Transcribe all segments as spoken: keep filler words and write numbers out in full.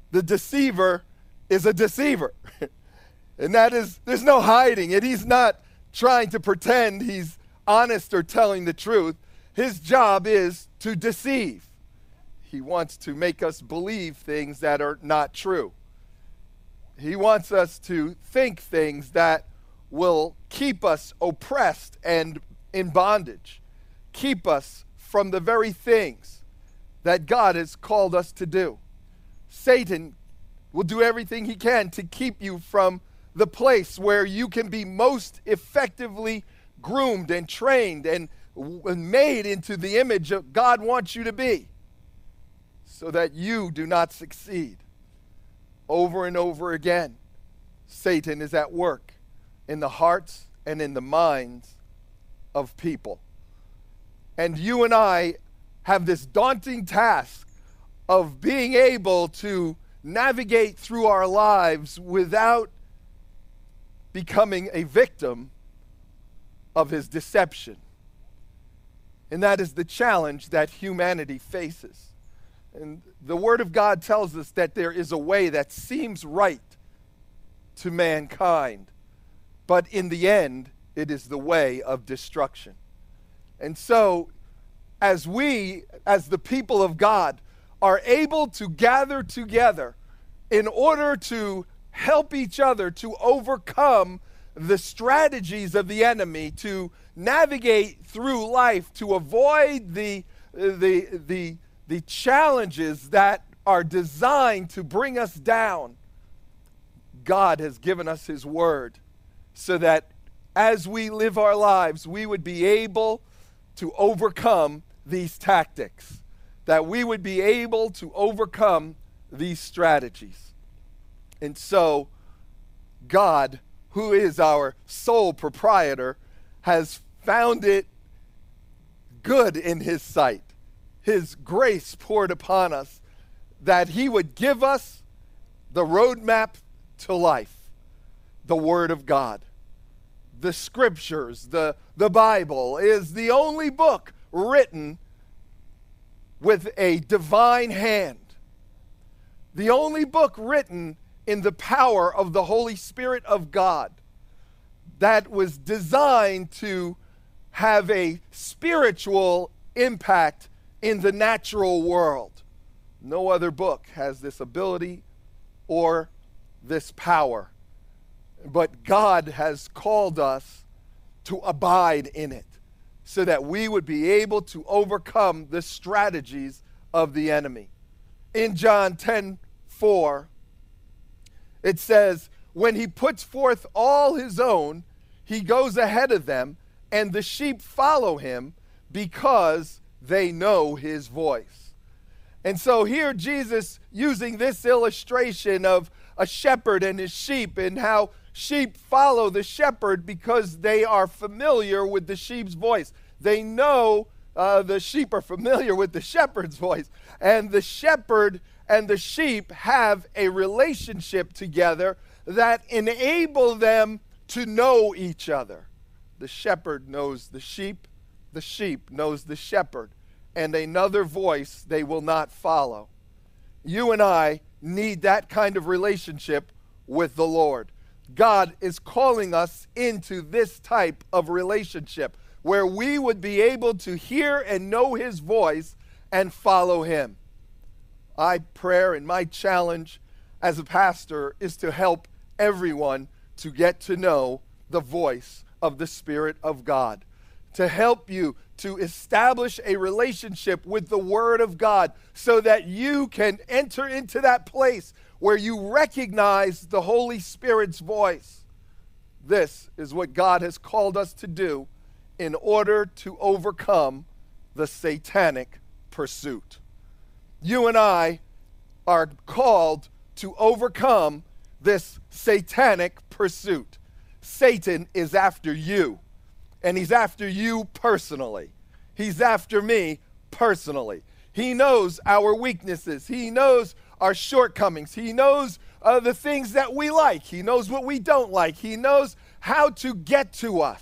the deceiver is a deceiver. And that is, there's no hiding it. He's not trying to pretend he's honest or telling the truth. His job is to deceive. He wants to make us believe things that are not true. He wants us to think things that will keep us oppressed and in bondage, keep us from the very things that God has called us to do. Satan will do everything he can to keep you from the place where you can be most effectively groomed and trained and, and made into the image of God wants you to be, so that you do not succeed. Over and over again, Satan is at work in the hearts and in the minds of people. And you and I have this daunting task of being able to navigate through our lives without becoming a victim of his deception. And that is the challenge that humanity faces. And the Word of God tells us that there is a way that seems right to mankind, but in the end, it is the way of destruction. And so, as we, as the people of God, are able to gather together in order to help each other to overcome the strategies of the enemy, to navigate through life, to avoid the, the, the, the challenges that are designed to bring us down, God has given us his word so that as we live our lives, we would be able to overcome these tactics, that we would be able to overcome these strategies. And so, God, who is our sole proprietor, has found it good in his sight, his grace poured upon us, that he would give us the roadmap to life, the Word of God. The Scriptures, the, the Bible, is the only book written with a divine hand. The only book written in the power of the Holy Spirit of God that was designed to have a spiritual impact in the natural world. No other book has this ability or this power. But God has called us to abide in it so that we would be able to overcome the strategies of the enemy. In John ten four, it says, when he puts forth all his own, he goes ahead of them, and the sheep follow him because they know his voice. And so here Jesus using this illustration of a shepherd and his sheep, and how sheep follow the shepherd because they are familiar with the sheep's voice. They know uh, the sheep are familiar with the shepherd's voice. And the shepherd and the sheep have a relationship together that enable them to know each other. The shepherd knows the sheep, the sheep knows the shepherd, and another voice they will not follow. You and I need that kind of relationship with the Lord. God is calling us into this type of relationship where we would be able to hear and know his voice and follow him. My prayer and my challenge as a pastor is to help everyone to get to know the voice of the Spirit of God, to help you to establish a relationship with the Word of God so that you can enter into that place where you recognize the Holy Spirit's voice. This is what God has called us to do in order to overcome the satanic pursuit. You and I are called to overcome this satanic pursuit. Satan is after you, and he's after you personally. He's after me personally. He knows our weaknesses. He knows our shortcomings. He knows uh, the things that we like. He knows what we don't like. He knows how to get to us.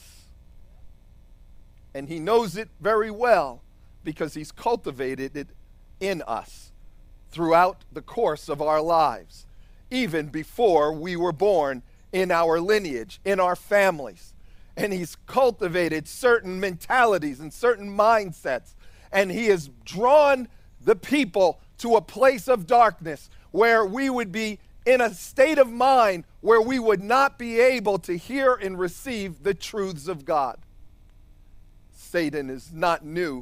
And he knows it very well because he's cultivated it in us throughout the course of our lives, even before we were born, in our lineage, in our families. And he's cultivated certain mentalities and certain mindsets, and he has drawn the people to a place of darkness where we would be in a state of mind where we would not be able to hear and receive the truths of God. Satan is not new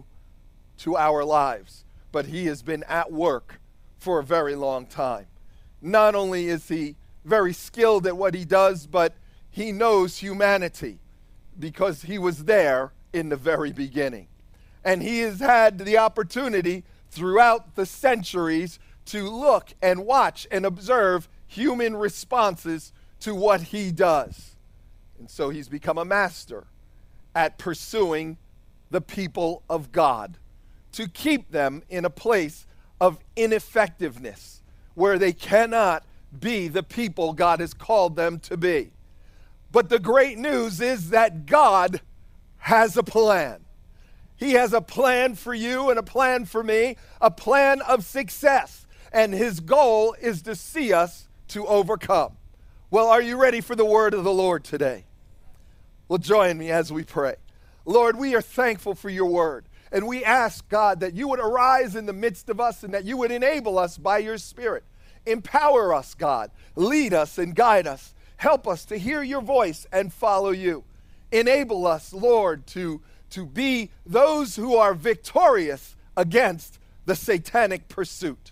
to our lives, but he has been at work for a very long time. Not only is he very skilled at what he does, but he knows humanity because he was there in the very beginning. And he has had the opportunity throughout the centuries to look and watch and observe human responses to what he does. And so he's become a master at pursuing the people of God, to keep them in a place of ineffectiveness where they cannot be the people God has called them to be. But the great news is that God has a plan. He has a plan for you and a plan for me, a plan of success. And his goal is to see us to overcome. Well, are you ready for the word of the Lord today? Well, join me as we pray. Lord, we are thankful for your word. And we ask, God, that you would arise in the midst of us and that you would enable us by your Spirit. Empower us, God. Lead us and guide us. Help us to hear your voice and follow you. Enable us, Lord, to, to be those who are victorious against the satanic pursuit.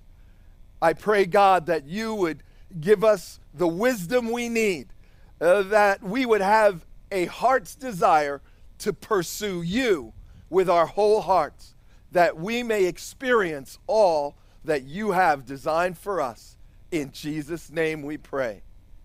I pray, God, that you would give us the wisdom we need, uh, that we would have a heart's desire to pursue you with our whole hearts, that we may experience all that you have designed for us. In Jesus' name we pray.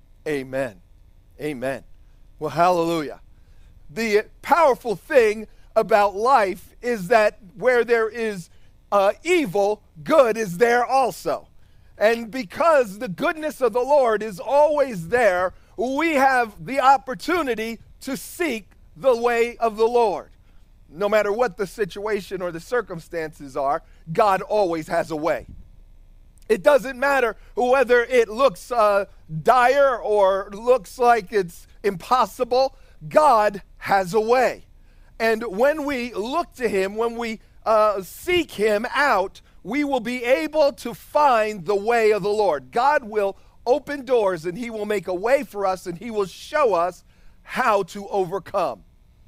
Amen. Amen. Well, hallelujah. The powerful thing about life is that where there is uh, evil, good is there also. And because the goodness of the Lord is always there, we have the opportunity to seek the way of the Lord. No matter what the situation or the circumstances are, God always has a way. It doesn't matter whether it looks uh, dire or looks like it's impossible. God has a way. And when we look to him, when we uh, seek him out, we will be able to find the way of the Lord. God will open doors and he will make a way for us and he will show us how to overcome.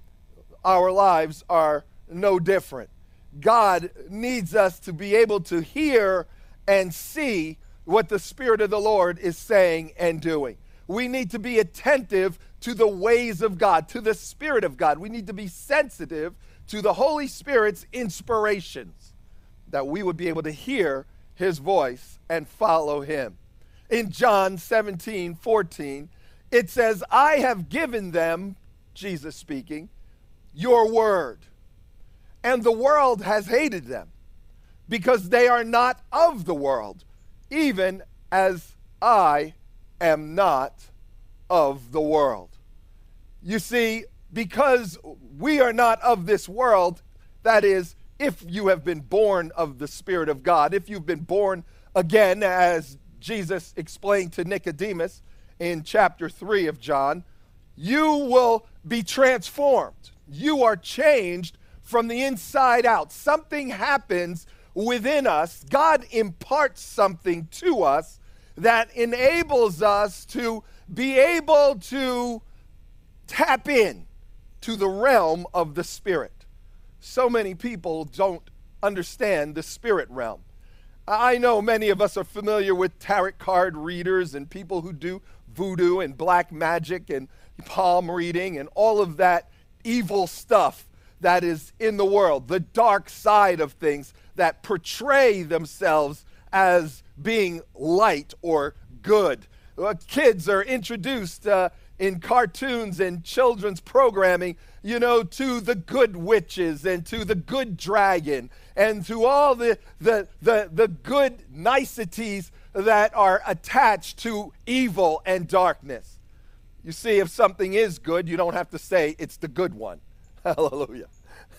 Our lives are no different. God needs us to be able to hear and see what the Spirit of the Lord is saying and doing. We need to be attentive to the ways of God, to the Spirit of God. We need to be sensitive to the Holy Spirit's inspirations, that we would be able to hear his voice and follow him. In John seventeen fourteen, it says, I have given them, Jesus speaking, your word, and the world has hated them, because they are not of the world, even as I am not of the world. You see, because we are not of this world, that is, if you have been born of the Spirit of God, if you've been born again, as Jesus explained to Nicodemus in chapter three of John, you will be transformed. You are changed from the inside out. Something happens within us. God imparts something to us that enables us to be able to tap in to the realm of the Spirit. So many people don't understand the spirit realm. I know many of us are familiar with tarot card readers and people who do voodoo and black magic and palm reading and all of that evil stuff that is in the world, the dark side of things that portray themselves as being light or good. Uh, kids are introduced uh, in cartoons and children's programming, you know, to the good witches and to the good dragon and to all the, the, the, the good niceties that are attached to evil and darkness. You see, if something is good, you don't have to say it's the good one. Hallelujah.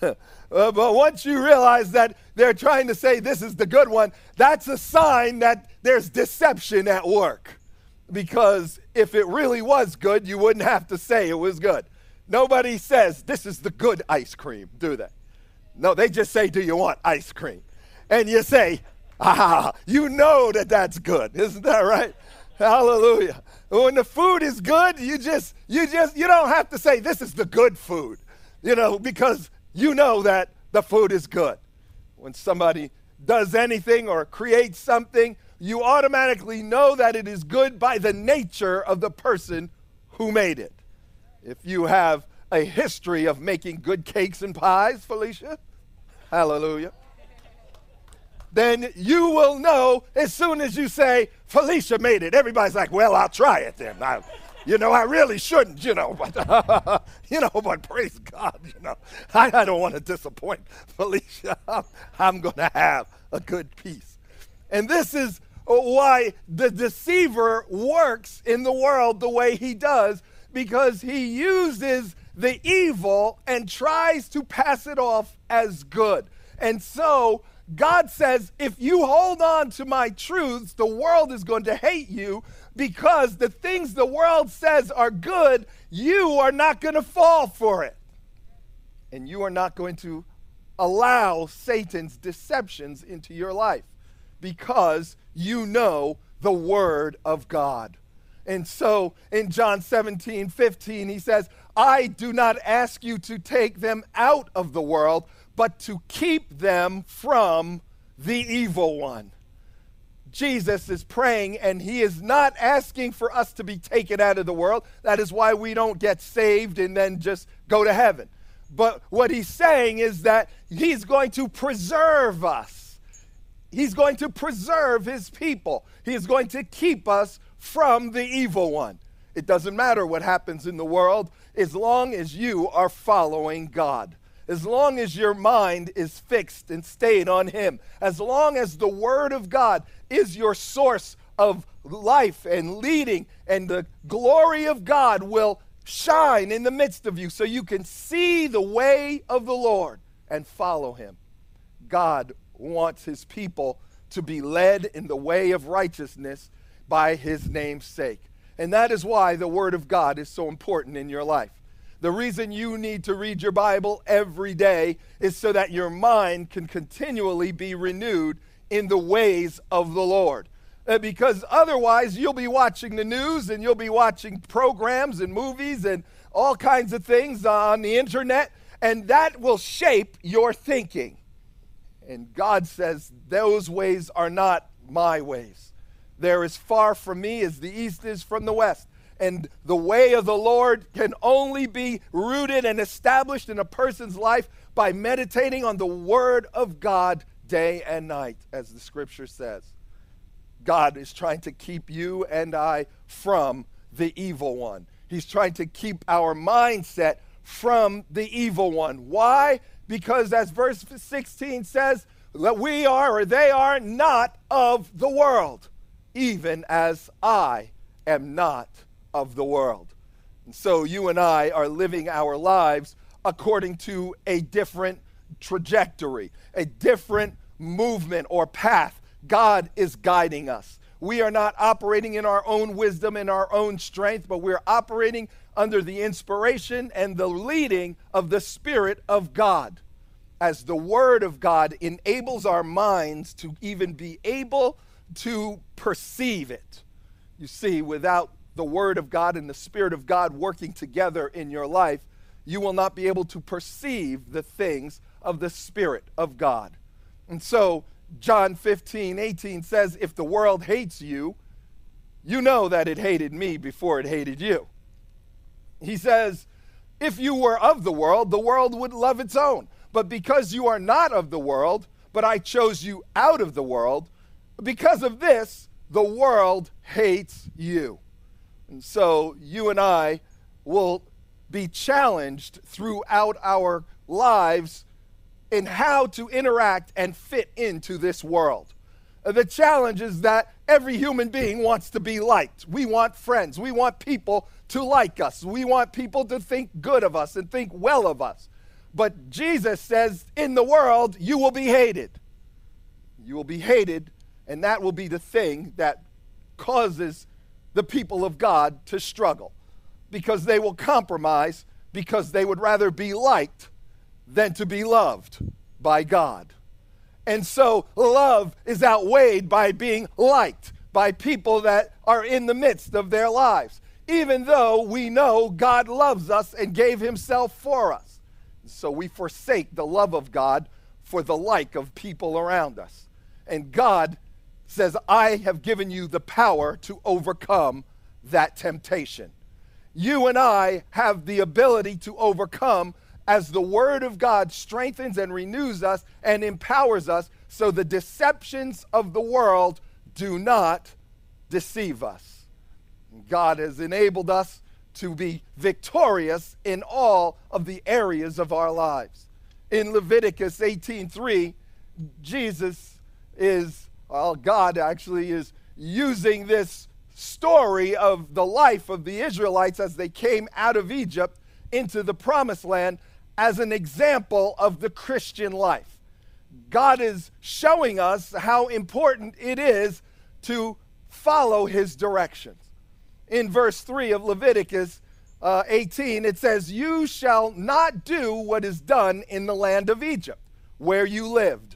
uh, but once you realize that they're trying to say this is the good one, that's a sign that there's deception at work. Because if it really was good, you wouldn't have to say it was good. Nobody says this is the good ice cream, do they? No, they just say, do you want ice cream? And you say, ah, you know that that's good. Isn't that right? Hallelujah. When the food is good, you just, you just, you don't have to say this is the good food, you know, because you know that the food is good. When somebody does anything or creates something, you automatically know that it is good by the nature of the person who made it. If you have a history of making good cakes and pies, Felicia, hallelujah, then you will know as soon as you say, Felicia made it. Everybody's like, well, I'll try it then. I, you know, I really shouldn't, you know, but, you know, but praise God, you know. I, I don't want to disappoint Felicia. I'm, I'm going to have a good piece. And this is why the deceiver works in the world the way he does, because he uses the evil and tries to pass it off as good. And so God says, if you hold on to my truths, the world is going to hate you, because the things the world says are good, you are not going to fall for it. And you are not going to allow Satan's deceptions into your life, because you know the word of God. And so in John seventeen fifteen, he says, I do not ask you to take them out of the world, but to keep them from the evil one. Jesus is praying, and he is not asking for us to be taken out of the world. That is why we don't get saved and then just go to heaven. But what he's saying is that he's going to preserve us. He's going to preserve his people. He is going to keep us from the evil one. It doesn't matter what happens in the world as long as you are following God. As long as your mind is fixed and stayed on him. As long as the word of God is your source of life and leading, and the glory of God will shine in the midst of you so you can see the way of the Lord and follow him. God wants his people to be led in the way of righteousness by his name's sake. And that is why the word of God is so important in your life. The reason you need to read your Bible every day is so that your mind can continually be renewed in the ways of the Lord. Uh, because otherwise you'll be watching the news, and you'll be watching programs and movies and all kinds of things on the internet, and that will shape your thinking. And God says, those ways are not my ways. They're as far from me as the east is from the west. And the way of the Lord can only be rooted and established in a person's life by meditating on the word of God day and night, as the scripture says. God is trying to keep you and I from the evil one. He's trying to keep our mindset from the evil one. Why? Because as verse sixteen says, that we are, or they are, not of the world, even as I am not of the world. And so you and I are living our lives according to a different trajectory, a different movement or path. God is guiding us. We are not operating in our own wisdom and our own strength, but we're operating under the inspiration and the leading of the Spirit of God, as the Word of God enables our minds to even be able to perceive it. You see, without the Word of God and the Spirit of God working together in your life, you will not be able to perceive the things of the Spirit of God. And so John fifteen eighteen says, if the world hates you, you know that it hated me before it hated you. He says, if you were of the world, the world would love its own. But because you are not of the world, but I chose you out of the world, because of this, the world hates you. And so you and I will be challenged throughout our lives in how to interact and fit into this world. The challenge is that every human being wants to be liked. We want friends. We want people to like us. We want people to think good of us and think well of us. But Jesus says, in the world, you will be hated. You will be hated, and that will be the thing that causes the people of God to struggle, because they will compromise, because they would rather be liked than to be loved by God. And so love is outweighed by being liked by people that are in the midst of their lives, even though we know God loves us and gave himself for us. So we forsake the love of God for the like of people around us. And God says, I have given you the power to overcome that temptation. You and I have the ability to overcome as the Word of God strengthens and renews us and empowers us, so the deceptions of the world do not deceive us. God has enabled us to be victorious in all of the areas of our lives. In Leviticus eighteen three, Jesus is, well, God actually is using this story of the life of the Israelites as they came out of Egypt into the promised land as an example of the Christian life. God is showing us how important it is to follow his directions. In verse three of Leviticus uh, eighteen, it says, you shall not do what is done in the land of Egypt, where you lived,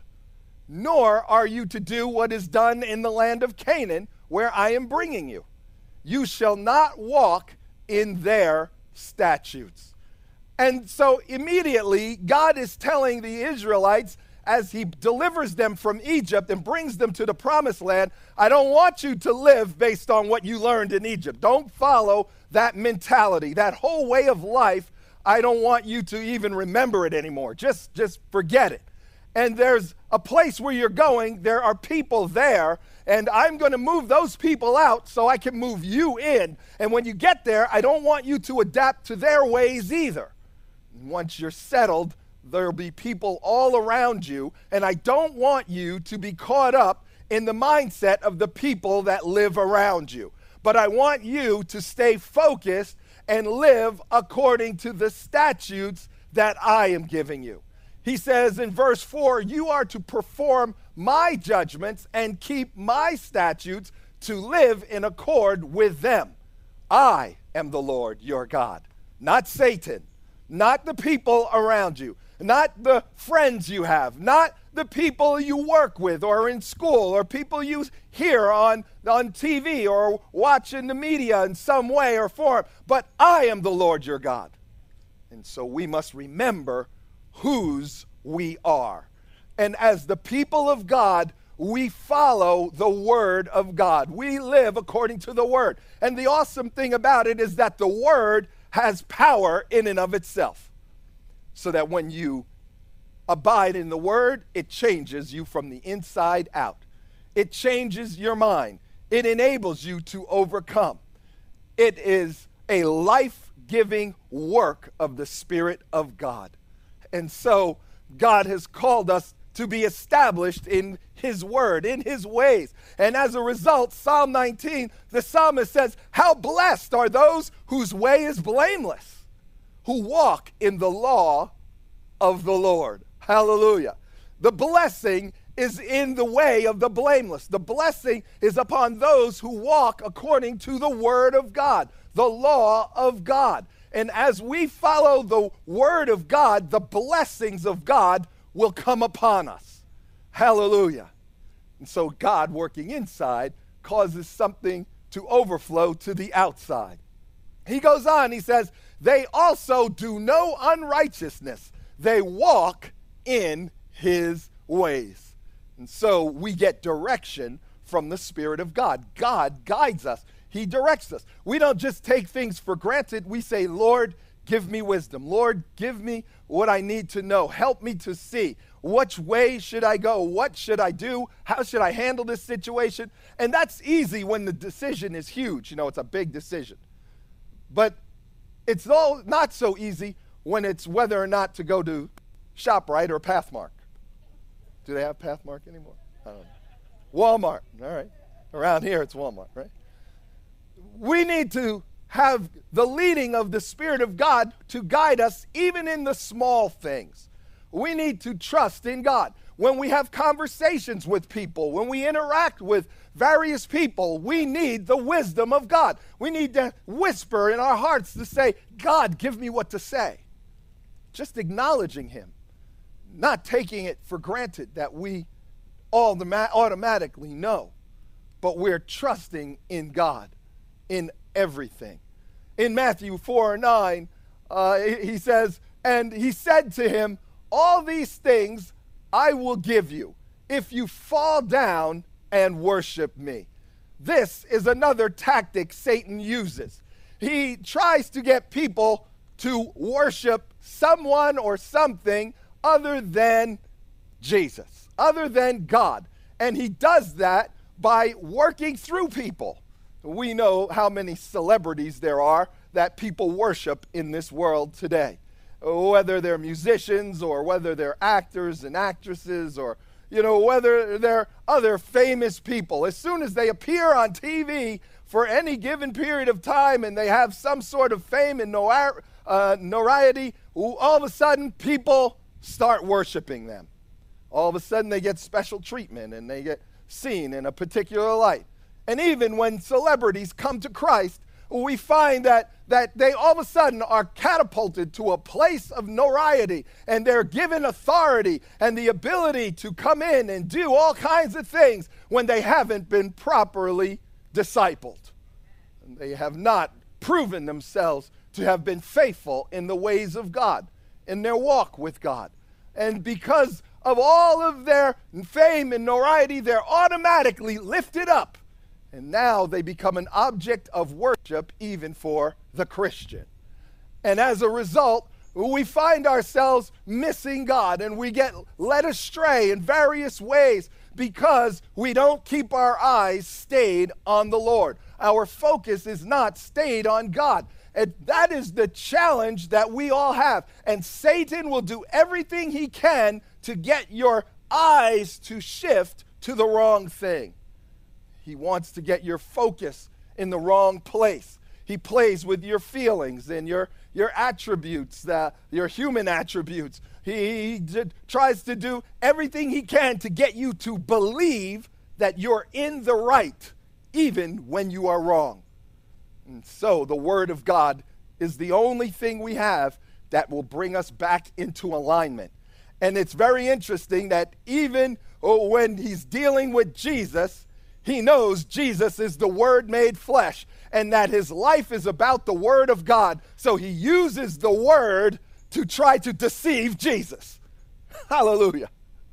nor are you to do what is done in the land of Canaan, where I am bringing you. You shall not walk in their statutes. And so immediately, God is telling the Israelites, as he delivers them from Egypt and brings them to the promised land, I don't want you to live based on what you learned in Egypt. Don't follow that mentality, that whole way of life. I don't want you to even remember it anymore. Just, just forget it. And there's a place where you're going, there are people there, and I'm going to move those people out so I can move you in. And when you get there, I don't want you to adapt to their ways either. Once you're settled, there'll be people all around you, and I don't want you to be caught up in the mindset of the people that live around you. But I want you to stay focused and live according to the statutes that I am giving you. He says in verse four, you are to perform my judgments and keep my statutes to live in accord with them. I am the Lord your God, not Satan, not the people around you, not the friends you have, not the people you work with or in school or people you hear on, on T V or watch in the media in some way or form, but I am the Lord your God. And so we must remember whose we are. And as the people of God, we follow the Word of God. We live according to the Word. And the awesome thing about it is that the Word has power in and of itself. So that when you abide in the Word, it changes you from the inside out. It changes your mind. It enables you to overcome. It is a life-giving work of the Spirit of God. And so God has called us to be established in his word, in his ways. And as a result, Psalm nineteen, the psalmist says, how blessed are those whose way is blameless, who walk in the law of the Lord. Hallelujah. The blessing is in the way of the blameless. The blessing is upon those who walk according to the word of God, the law of God. And as we follow the word of God, the blessings of God will come upon us. Hallelujah. And so God working inside causes something to overflow to the outside. He goes on, he says, they also do no unrighteousness. They walk in his ways. And so we get direction from the Spirit of God. God guides us. He directs us. We don't just take things for granted. We say, Lord, give me wisdom. Lord, give me what I need to know. Help me to see. Which way should I go? What should I do? How should I handle this situation? And that's easy when the decision is huge. You know, it's a big decision. But it's all not so easy when it's whether or not to go to ShopRite or Pathmark. Do they have Pathmark anymore? I don't know. Walmart. All right. Around here, it's Walmart, right? We need to have the leading of the Spirit of God to guide us even in the small things. We need to trust in God. When we have conversations with people, when we interact with various people, we need the wisdom of God. We need to whisper in our hearts to say, God, give me what to say. Just acknowledging him, not taking it for granted that we all automatically know, but we're trusting in God in everything. In Matthew four nine, uh, he says, and he said to him, all these things I will give you if you fall down and worship me. This is another tactic Satan uses. He tries to get people to worship someone or something other than Jesus, other than God. And he does that by working through people. We know how many celebrities there are that people worship in this world today. Whether they're musicians or whether they're actors and actresses or, you know, whether they're other famous people. As soon as they appear on T V for any given period of time and they have some sort of fame and noir- uh, notoriety, all of a sudden people start worshiping them. All of a sudden they get special treatment and they get seen in a particular light. And even when celebrities come to Christ, we find that, that they all of a sudden are catapulted to a place of notoriety, and they're given authority and the ability to come in and do all kinds of things when they haven't been properly discipled. And they have not proven themselves to have been faithful in the ways of God, in their walk with God. And because of all of their fame and notoriety, they're automatically lifted up. And now they become an object of worship even for the Christian. And as a result, we find ourselves missing God and we get led astray in various ways because we don't keep our eyes stayed on the Lord. Our focus is not stayed on God. And that is the challenge that we all have. And Satan will do everything he can to get your eyes to shift to the wrong thing. He wants to get your focus in the wrong place. He plays with your feelings and your, your attributes, uh, your human attributes. He, he d- tries to do everything he can to get you to believe that you're in the right, even when you are wrong. And so the Word of God is the only thing we have that will bring us back into alignment. And it's very interesting that even oh, when he's dealing with Jesus, he knows Jesus is the Word made flesh and that his life is about the Word of God. So he uses the Word to try to deceive Jesus. Hallelujah.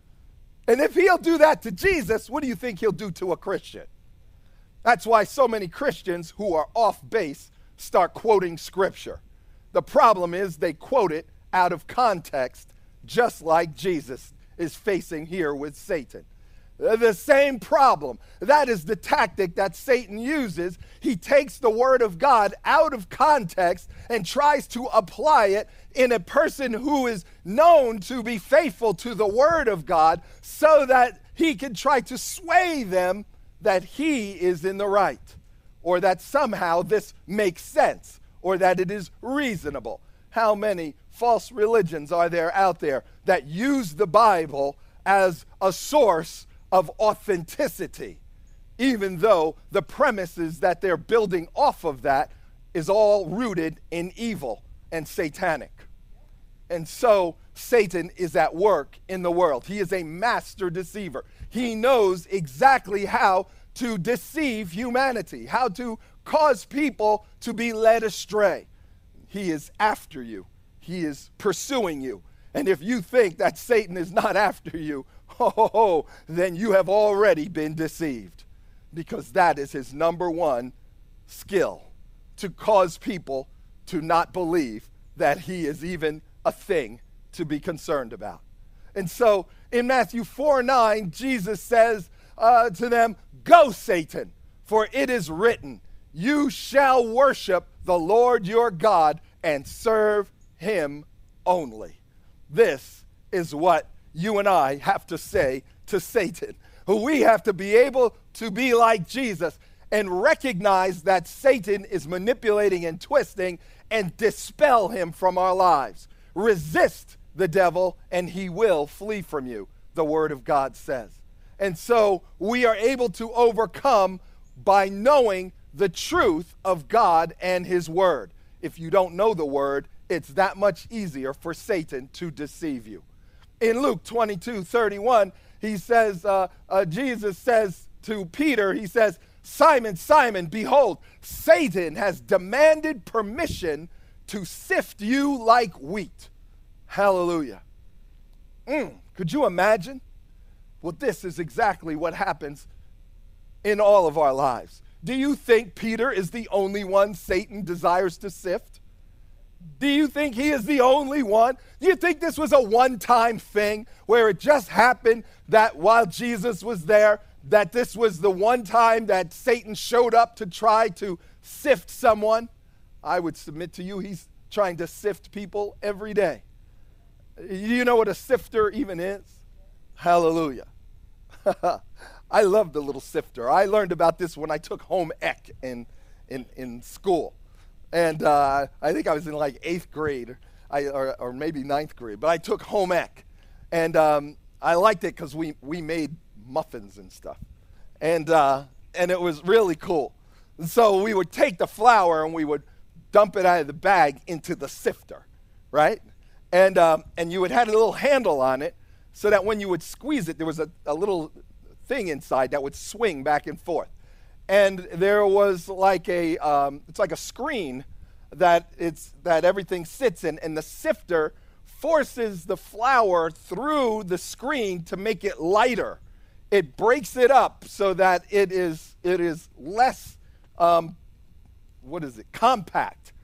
And if he'll do that to Jesus, what do you think he'll do to a Christian? That's why so many Christians who are off base start quoting Scripture. The problem is they quote it out of context, just like Jesus is facing here with Satan. The same problem. That is the tactic that Satan uses. He takes the Word of God out of context and tries to apply it in a person who is known to be faithful to the Word of God so that he can try to sway them that he is in the right, or that somehow this makes sense, or that it is reasonable. How many false religions are there out there that use the Bible as a source of authenticity, even though the premises that they're building off of that is all rooted in evil and satanic? And so Satan is at work in the world. He is a master deceiver. He knows exactly how to deceive humanity, how to cause people to be led astray. He is after you. He is pursuing you. And if you think that Satan is not after you, oh, then you have already been deceived, because that is his number one skill, to cause people to not believe that he is even a thing to be concerned about. And so in Matthew four nine, Jesus says uh, to them, "Go, Satan, for it is written, you shall worship the Lord your God and serve him only." This is what you and I have to say to Satan. We have to be able to be like Jesus and recognize that Satan is manipulating and twisting, and dispel him from our lives. Resist the devil and he will flee from you, the word of God says. And so we are able to overcome by knowing the truth of God and his word. If you don't know the word, it's that much easier for Satan to deceive you. In Luke twenty-two thirty-one, he says, uh, uh, Jesus says to Peter, he says, Simon, Simon, behold, Satan has demanded permission to sift you like wheat. Hallelujah. Mm, could you imagine? Well, this is exactly what happens in all of our lives. Do you think Peter is the only one Satan desires to sift? Do you think he is the only one? Do you think this was a one-time thing where it just happened that while Jesus was there, that this was the one time that Satan showed up to try to sift someone? I would submit to you he's trying to sift people every day. You know what a sifter even is? Hallelujah. I love the little sifter. I learned about this when I took home ec in, in, in school. And uh, I think I was in like eighth grade, I, or, or maybe ninth grade, but I took home ec. And um, I liked it because we, we made muffins and stuff. And, uh, and it was really cool. And so we would take the flour and we would dump it out of the bag into the sifter, right? And, um, and you would have a little handle on it so that when you would squeeze it, there was a, a little thing inside that would swing back and forth. And there was like a, um, it's like a screen that it's that everything sits in, and the sifter forces the flour through the screen to make it lighter. It breaks it up so that it is it is less, um, what is it, compact.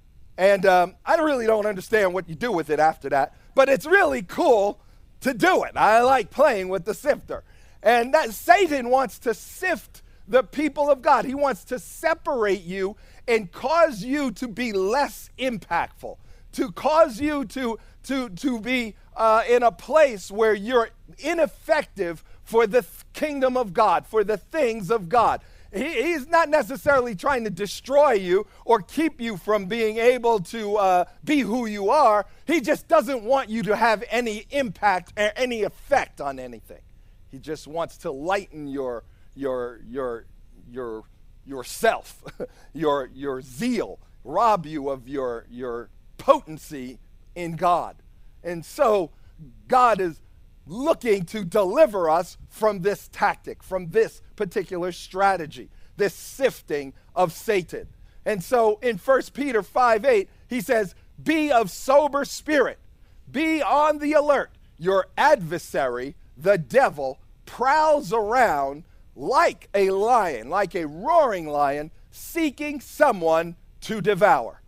And um, I really don't understand what you do with it after that, but it's really cool to do it. I like playing with the sifter. And that Satan wants to sift the people of God. He wants to separate you and cause you to be less impactful, to cause you to, to, to be uh, in a place where you're ineffective for the th- kingdom of God, for the things of God. He, he's not necessarily trying to destroy you or keep you from being able to uh, be who you are. He just doesn't want you to have any impact or any effect on anything. He just wants to lighten your your your your yourself, your your zeal, rob you of your your potency in God. And so God is looking to deliver us from this tactic, from this particular strategy, this sifting of Satan. And so in First Peter five eight, he says, be of sober spirit, be on the alert. Your adversary, the devil, prowls around like a lion, like a roaring lion, seeking someone to devour.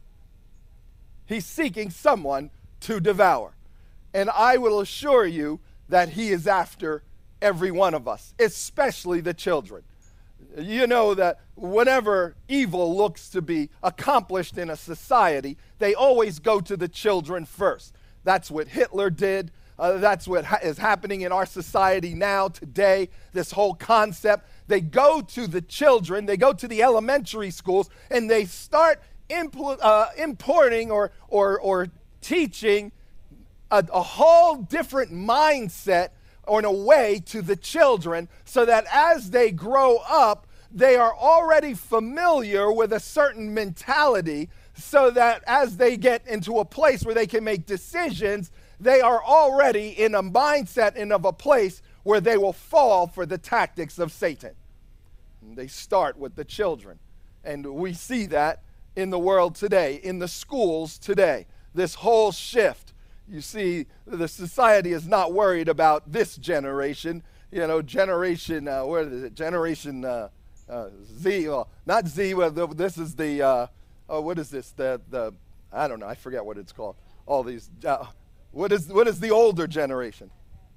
He's seeking someone to devour. And I will assure you that he is after every one of us, especially the children. You know that whenever evil looks to be accomplished in a society, they always go to the children first. That's what Hitler did. Uh, that's what ha- is happening in our society now, today, this whole concept. They go to the children, they go to the elementary schools, and they start impl- uh, importing or, or, or teaching a, a whole different mindset or in a way to the children, so that as they grow up, they are already familiar with a certain mentality, so that as they get into a place where they can make decisions, they are already in a mindset and of a place where they will fall for the tactics of Satan. And they start with the children. And we see that in the world today, in the schools today, this whole shift. You see, the society is not worried about this generation, you know, generation, uh, what is it, generation uh, uh, Z, well, not Z, well, the, this is the, uh, oh, what is this, the, the, I don't know, I forget what it's called, all these, uh, what is, what is the older generation?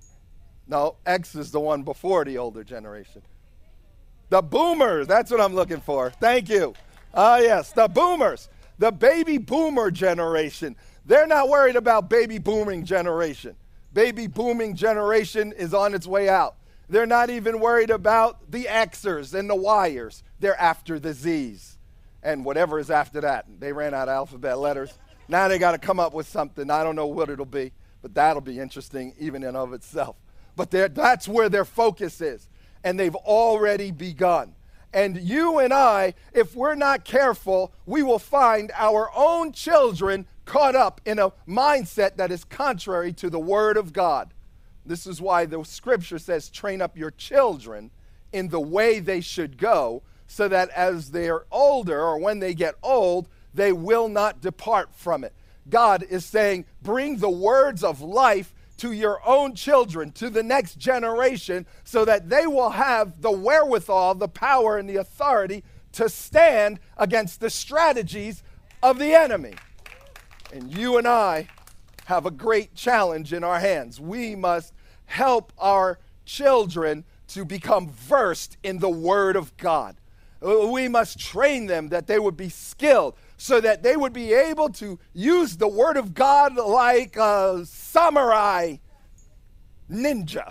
No, X is the one before the older generation. The boomers, that's what I'm looking for, thank you. Ah, yes, the boomers, the baby boomer generation. They're not worried about baby booming generation. Baby booming generation is on its way out. They're not even worried about the Xers and the Yers. They're after the Zs and whatever is after that. They ran out of alphabet letters. Now they got to come up with something. I don't know what it'll be, but that'll be interesting even in of itself. But that's where their focus is, and they've already begun. And you and I, if we're not careful, we will find our own children caught up in a mindset that is contrary to the Word of God. This is why the Scripture says, train up your children in the way they should go, so that as they're older or when they get old, they will not depart from it. God is saying, bring the words of life to your own children, to the next generation, so that they will have the wherewithal, the power, and the authority to stand against the strategies of the enemy. And you and I have a great challenge in our hands. We must help our children to become versed in the Word of God. We must train them that they would be skilled, so that they would be able to use the Word of God like a samurai ninja.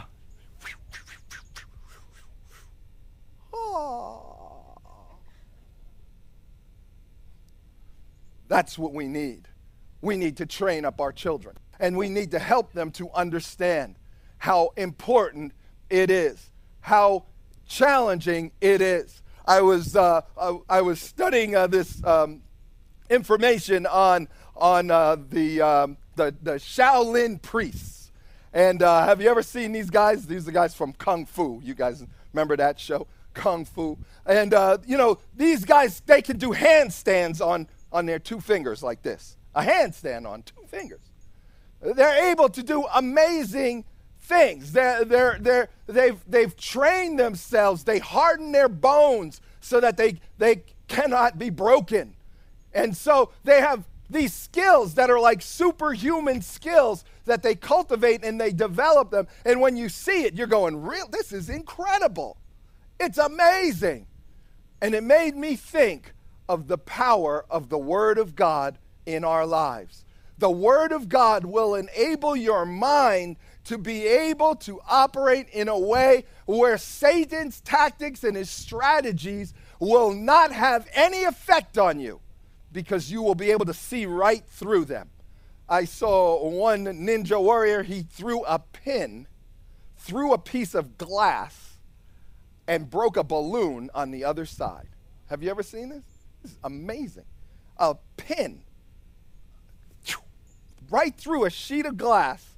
Oh. That's what we need. We need to train up our children, and we need to help them to understand how important it is, how challenging it is. I was uh, I, I was studying uh, this um, information on on uh, the, um, the the Shaolin priests, and uh, have you ever seen these guys? These are the guys from Kung Fu. You guys remember that show, Kung Fu? And uh, you know, these guys, they can do handstands on on their two fingers like this. A handstand on two fingers. They're able to do amazing things. They're, they're, they're, they've, they've trained themselves. They harden their bones so that they, they cannot be broken. And so they have these skills that are like superhuman skills that they cultivate and they develop them. And when you see it, you're going, real, this is incredible. It's amazing. And it made me think of the power of the Word of God in our lives. The Word of God will enable your mind to be able to operate in a way where Satan's tactics and his strategies will not have any effect on you, because you will be able to see right through them. I saw one ninja warrior, he threw a pin through a piece of glass and broke a balloon on the other side. Have you ever seen this? This is amazing. A pin right through a sheet of glass,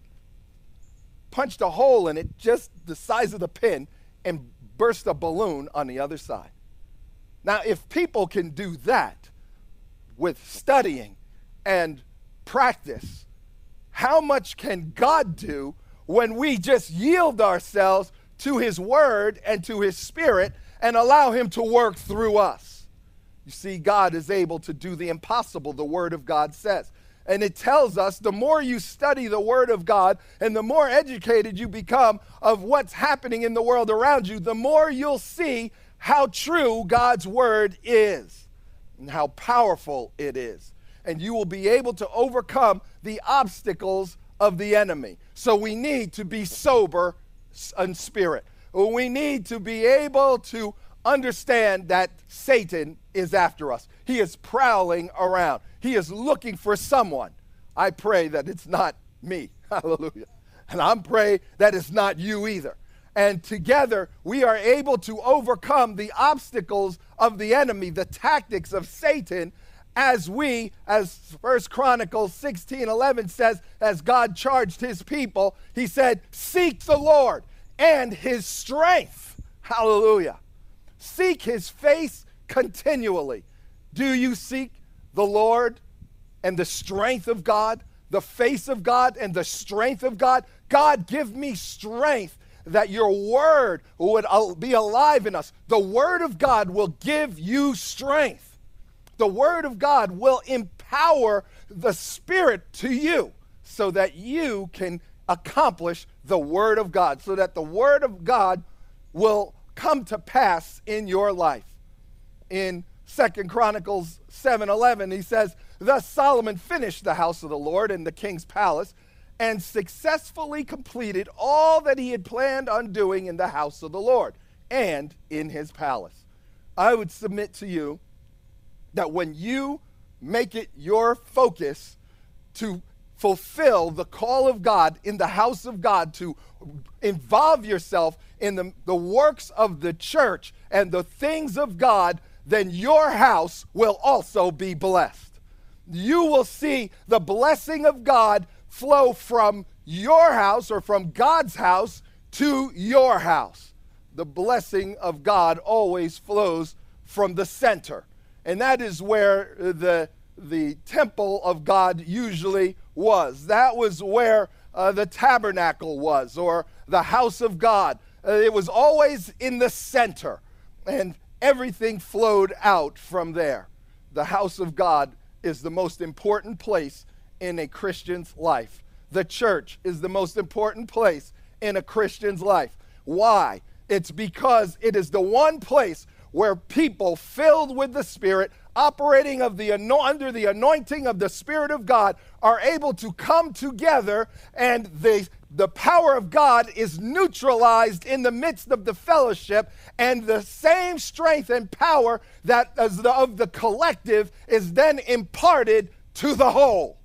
punched a hole in it just the size of the pin, and burst a balloon on the other side. Now, if people can do that with studying and practice, how much can God do when we just yield ourselves to His Word and to His Spirit and allow Him to work through us? You see, God is able to do the impossible, the Word of God says. And it tells us the more you study the Word of God and the more educated you become of what's happening in the world around you, the more you'll see how true God's Word is and how powerful it is. And you will be able to overcome the obstacles of the enemy. So we need to be sober in spirit. We need to be able to understand that Satan is after us. He is prowling around. He is looking for someone. I pray that it's not me. Hallelujah. And I'm praying that it's not you either. And together we are able to overcome the obstacles of the enemy, the tactics of Satan, as we, as First Chronicles sixteen eleven says, as God charged his people, he said, seek the Lord and his strength. Hallelujah. Seek his face continually. Do you seek the Lord and the strength of God, the face of God and the strength of God? God, give me strength that your word would be alive in us. The word of God will give you strength. The word of God will empower the Spirit to you so that you can accomplish the word of God, so that the word of God will come to pass in your life. In Second Chronicles seven eleven, he says, thus Solomon finished the house of the Lord and the king's palace and successfully completed all that he had planned on doing in the house of the Lord and in his palace. I would submit to you that when you make it your focus to fulfill the call of God in the house of God, to involve yourself in the, the works of the church and the things of God, then your house will also be blessed. You will see the blessing of God flow from your house or from God's house to your house. The blessing of God always flows from the center. And that is where the, the temple of God usually was. That was where uh, the tabernacle was, or the house of God. Uh, it was always in the center, and everything flowed out from there. The house of God is the most important place in a Christian's life. The church is the most important place in a Christian's life. Why? It's because it is the one place where people filled with the Spirit, operating of the under the anointing of the Spirit of God, are able to come together, and the, the power of God is neutralized in the midst of the fellowship, and the same strength and power that is the, of the collective is then imparted to the whole.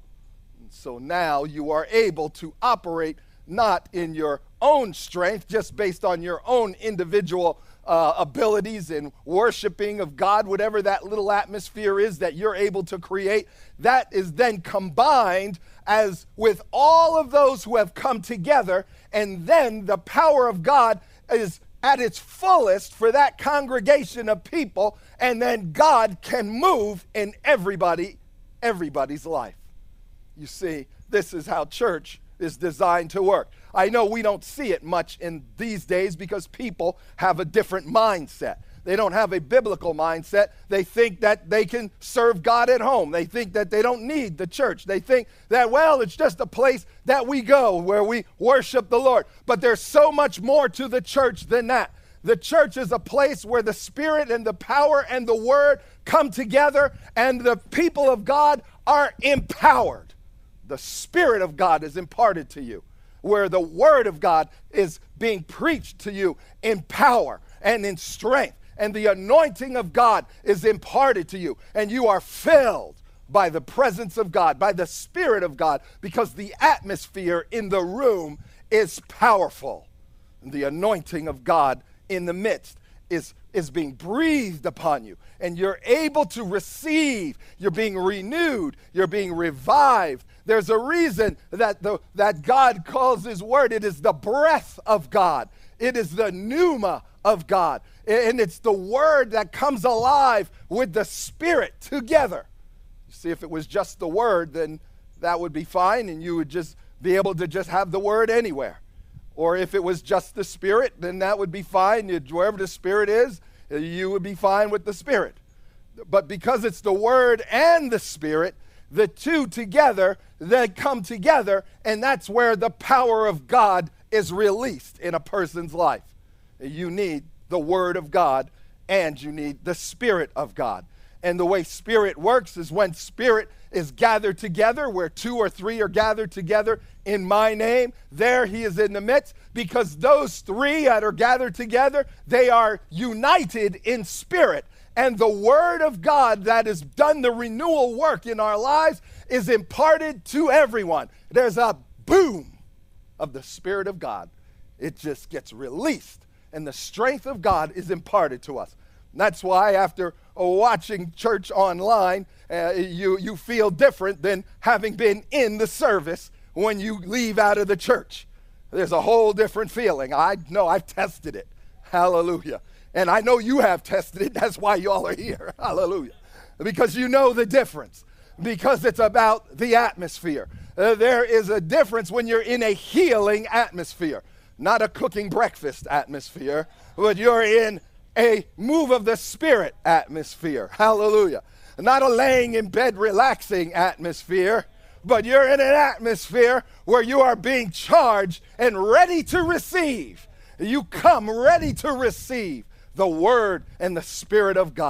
So now you are able to operate not in your own strength, just based on your own individual uh, abilities in worshiping of God, whatever that little atmosphere is that you're able to create. That is then combined as with all of those who have come together, and then the power of God is at its fullest for that congregation of people, and then God can move in everybody, everybody's life. You see, this is how church is designed to work. I know we don't see it much in these days because people have a different mindset. They don't have a biblical mindset. They think that they can serve God at home. They think that they don't need the church. They think that, well, it's just a place that we go where we worship the Lord. But there's so much more to the church than that. The church is a place where the Spirit and the power and the Word come together, and the people of God are empowered. The Spirit of God is imparted to you, where the Word of God is being preached to you in power and in strength, and the anointing of God is imparted to you, and you are filled by the presence of God, by the Spirit of God, because the atmosphere in the room is powerful. And the anointing of God in the midst is, is being breathed upon you, and you're able to receive. You're being renewed. You're being revived. There's a reason that the that God calls his word, it is the breath of God. It is the pneuma of God. And it's the word that comes alive with the Spirit together. You see, if it was just the word, then that would be fine, and you would just be able to just have the word anywhere. Or if it was just the Spirit, then that would be fine. Wherever the Spirit is, you would be fine with the Spirit. But because it's the word and the Spirit, the two together, they come together, and that's where the power of God is released in a person's life. You need the Word of God, and you need the Spirit of God. And the way Spirit works is when Spirit is gathered together, where two or three are gathered together in my name, there he is in the midst, because those three that are gathered together, they are united in spirit. And the Word of God that has done the renewal work in our lives is imparted to everyone. There's a boom of the Spirit of God. It just gets released, and the strength of God is imparted to us. And that's why after watching church online, uh, you, you feel different than having been in the service when you leave out of the church. There's a whole different feeling. I know, I've tested it. Hallelujah. And I know you have tested it. That's why y'all are here. Hallelujah. Because you know the difference. Because it's about the atmosphere. Uh, there is a difference when you're in a healing atmosphere. Not a cooking breakfast atmosphere, but you're in a move of the Spirit atmosphere. Hallelujah. Not a laying in bed relaxing atmosphere, but you're in an atmosphere where you are being charged and ready to receive. You come ready to receive the Word and the Spirit of God.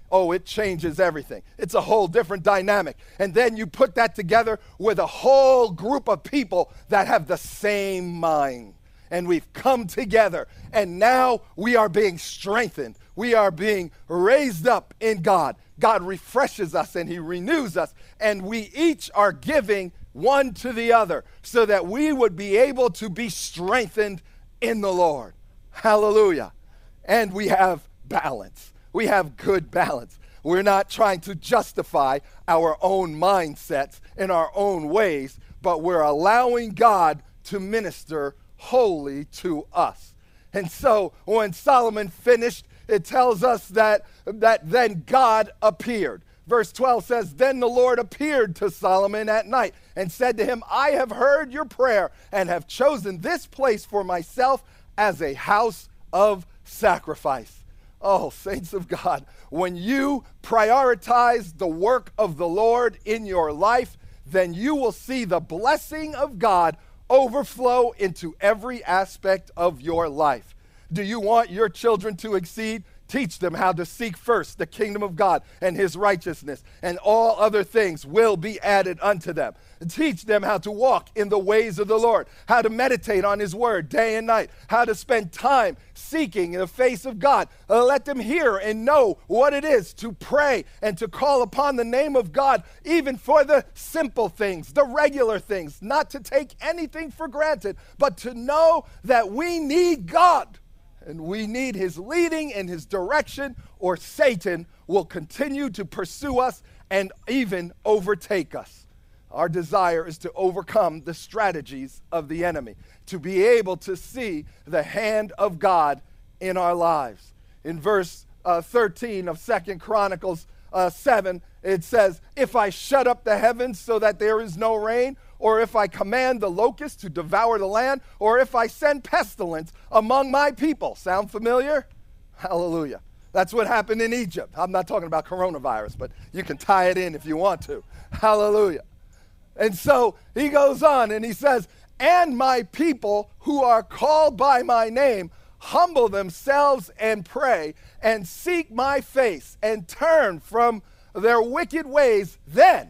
oh, it changes everything. It's a whole different dynamic. And then you put that together with a whole group of people that have the same mind. And we've come together, and now we are being strengthened. We are being raised up in God. God refreshes us and he renews us, and we each are giving one to the other so that we would be able to be strengthened in the Lord. Hallelujah. And we have balance. We have good balance. We're not trying to justify our own mindsets in our own ways, but we're allowing God to minister wholly to us. And so when Solomon finished, it tells us that, that then God appeared. Verse twelve says, then the Lord appeared to Solomon at night and said to him, I have heard your prayer and have chosen this place for myself as a house of sacrifice. Oh, saints of God, when you prioritize the work of the Lord in your life, then you will see the blessing of God overflow into every aspect of your life. Do you want your children to exceed? Teach them how to seek first the kingdom of God and his righteousness, and all other things will be added unto them. Teach them how to walk in the ways of the Lord, how to meditate on his word day and night, how to spend time seeking in the face of God. Uh, let them hear and know what it is to pray and to call upon the name of God, even for the simple things, the regular things, not to take anything for granted, but to know that we need God. And we need his leading and his direction, or Satan will continue to pursue us and even overtake us. Our desire is to overcome the strategies of the enemy, to be able to see the hand of God in our lives. In verse uh, thirteen of Second Chronicles uh, seven, it says, if I shut up the heavens so that there is no rain, or if I command the locusts to devour the land, or if I send pestilence among my people. Sound familiar? Hallelujah. That's what happened in Egypt. I'm not talking about coronavirus, but you can tie it in if you want to. Hallelujah. And so he goes on and he says, and my people who are called by my name humble themselves and pray and seek my face and turn from their wicked ways, then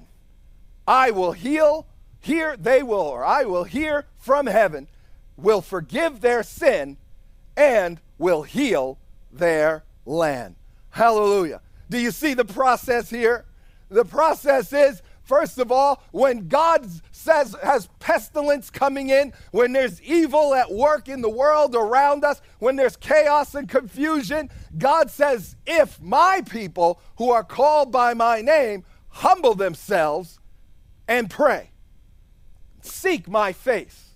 I will heal Hear they will, or I will hear from heaven, will forgive their sin, and will heal their land. Hallelujah. Do you see the process here? The process is, first of all, when God says has pestilence coming in, when there's evil at work in the world around us, when there's chaos and confusion, God says, if my people who are called by my name humble themselves and pray, seek my face.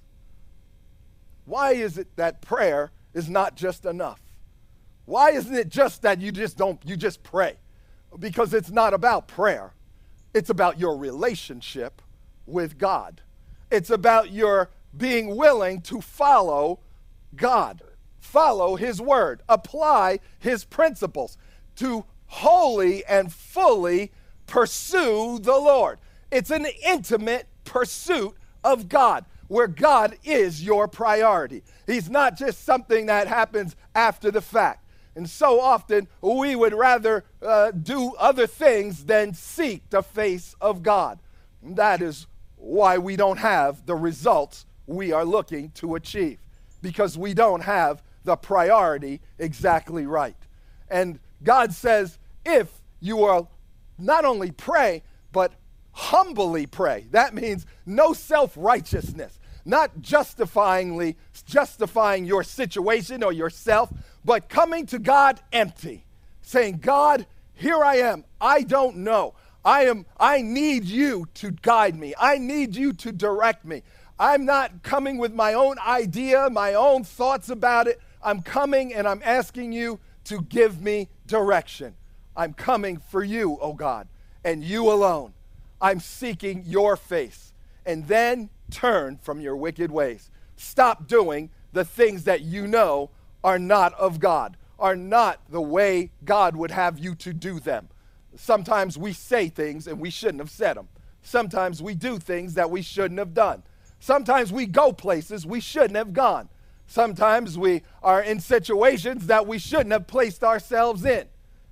Why is it that prayer is not just enough? Why isn't it just that you just don't, you just pray? Because it's not about prayer. It's about your relationship with God. It's about your being willing to follow God, follow his word, apply his principles, to wholly and fully pursue the Lord. It's an intimate pursuit of God, where God is your priority. He's not just something that happens after the fact. And so often we would rather uh, do other things than seek the face of God. And that is why we don't have the results we are looking to achieve, because we don't have the priority exactly right. And God says, if you will not only pray, but humbly pray. That means no self-righteousness, not justifyingly justifying your situation or yourself, but coming to God empty, saying, God, here I am. I don't know. I am. I need you to guide me. I need you to direct me. I'm not coming with my own idea, my own thoughts about it. I'm coming and I'm asking you to give me direction. I'm coming for you, oh God, and you alone. I'm seeking your face. And then turn from your wicked ways. Stop doing the things that you know are not of God, are not the way God would have you to do them. Sometimes we say things and we shouldn't have said them. Sometimes we do things that we shouldn't have done. Sometimes we go places we shouldn't have gone. Sometimes we are in situations that we shouldn't have placed ourselves in.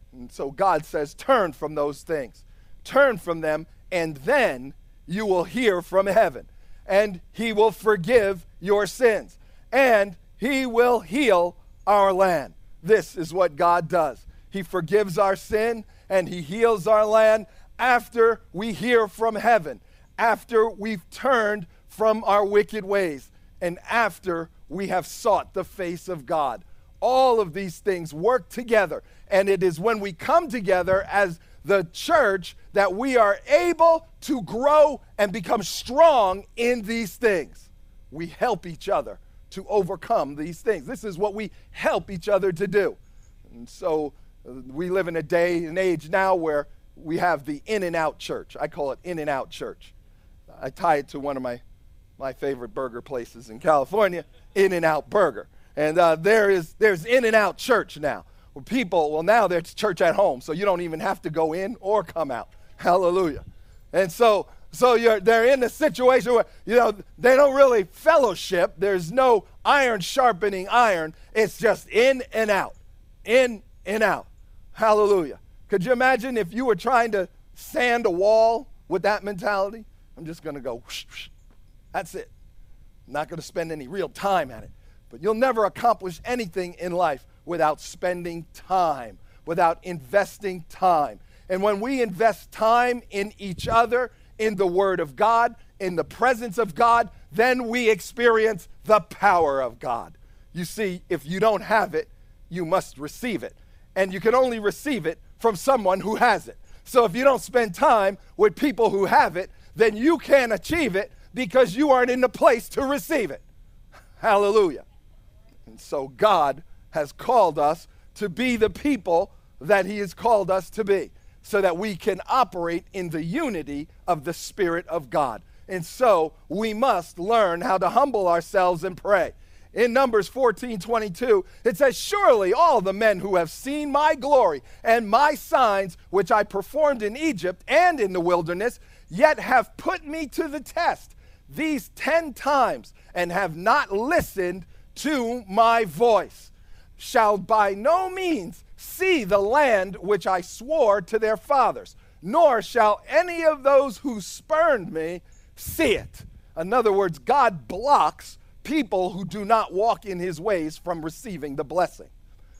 And so God says, turn from those things. Turn from them, and then you will hear from heaven. And he will forgive your sins. And he will heal our land. This is what God does. He forgives our sin, and he heals our land after we hear from heaven, after we've turned from our wicked ways, and after we have sought the face of God. All of these things work together, and it is when we come together as the church that we are able to grow and become strong in these things. We help each other to overcome these things. This is what we help each other to do. And so uh, we live in a day and age now where we have the in and out church. I call it in and out church. I tie it to one of my, my favorite burger places in California, In-N-Out Burger. And uh, there is there's In-N-Out church now. Where people, well, now there's church at home, so you don't even have to go in or come out. Hallelujah. And so so you're they're in a situation where, you know, they don't really fellowship. There's no iron sharpening iron. It's just in and out. In and out. Hallelujah. Could you imagine if you were trying to sand a wall with that mentality? I'm just going to go, whoosh, whoosh. That's it. I'm not going to spend any real time at it. But you'll never accomplish anything in life without spending time, without investing time. And when we invest time in each other, in the Word of God, in the presence of God, then we experience the power of God. You see, if you don't have it, you must receive it. And you can only receive it from someone who has it. So if you don't spend time with people who have it, then you can't achieve it because you aren't in the place to receive it. Hallelujah. And so God has called us to be the people that he has called us to be, so that we can operate in the unity of the Spirit of God. And so we must learn how to humble ourselves and pray. In Numbers fourteen twenty-two, it says, surely all the men who have seen my glory and my signs, which I performed in Egypt and in the wilderness, yet have put me to the test these ten times and have not listened to my voice, shall by no means see the land which I swore to their fathers, nor shall any of those who spurned me see it. In other words, God blocks people who do not walk in his ways from receiving the blessing.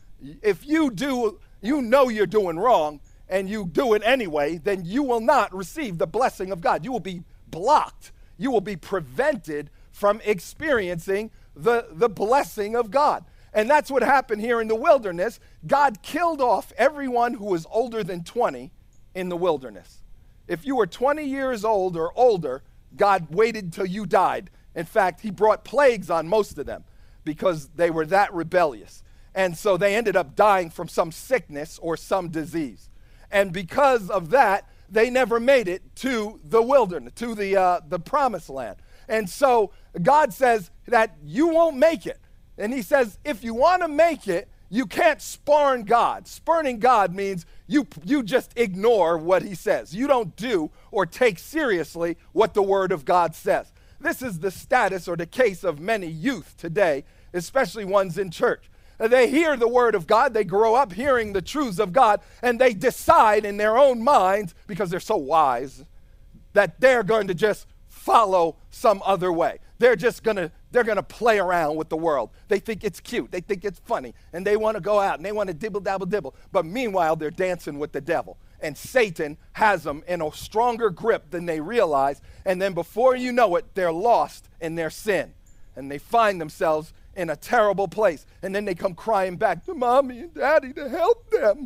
If you do, you know you're doing wrong, and you do it anyway, then you will not receive the blessing of God. You will be blocked. You will be prevented from experiencing the, the blessing of God. And that's what happened here in the wilderness. God killed off everyone who was older than twenty in the wilderness. If you were twenty years old or older, God waited till you died. In fact, he brought plagues on most of them because they were that rebellious. And so they ended up dying from some sickness or some disease. And because of that, they never made it to the wilderness, to the, uh, the promised land. And so God says that you won't make it. And he says, if you want to make it, you can't spurn God. Spurning God means you, you just ignore what he says. You don't do or take seriously what the Word of God says. This is the status or the case of many youth today, especially ones in church. They hear the Word of God, they grow up hearing the truths of God, and they decide in their own minds, because they're so wise, that they're going to just follow some other way. They're just going to they're going to play around with the world. They think it's cute. They think it's funny. And they want to go out and they want to dibble, dabble, dibble. But meanwhile, they're dancing with the devil. And Satan has them in a stronger grip than they realize. And then before you know it, they're lost in their sin. And they find themselves in a terrible place. And then they come crying back to mommy and daddy to help them.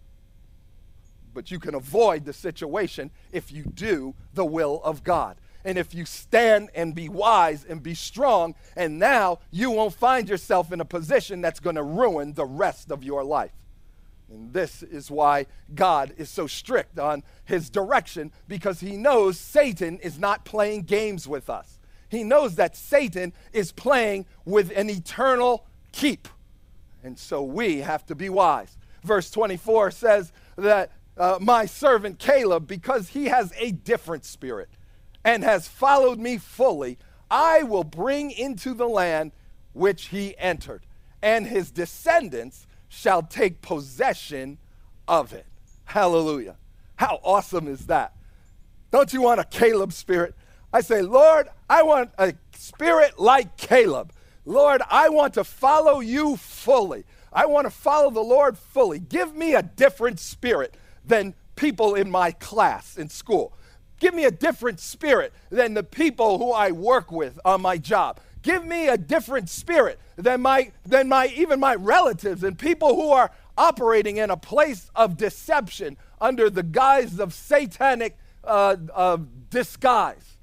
But you can avoid the situation if you do the will of God. And if you stand and be wise and be strong, and now you won't find yourself in a position that's going to ruin the rest of your life. And this is why God is so strict on his direction, because he knows Satan is not playing games with us. He knows that Satan is playing with an eternal keep. And so we have to be wise. Verse twenty-four says that uh, my servant Caleb, because he has a different spirit and has followed me fully, I will bring into the land which he entered, and his descendants shall take possession of it. Hallelujah. How awesome is that? Don't you want a Caleb spirit? I say, Lord, I want a spirit like Caleb. Lord, I want to follow you fully. I want to follow the Lord fully. Give me a different spirit than people in my class in school. Give me a different spirit than the people who I work with on my job. Give me a different spirit than my than my even my relatives and people who are operating in a place of deception under the guise of satanic uh, uh, disguise.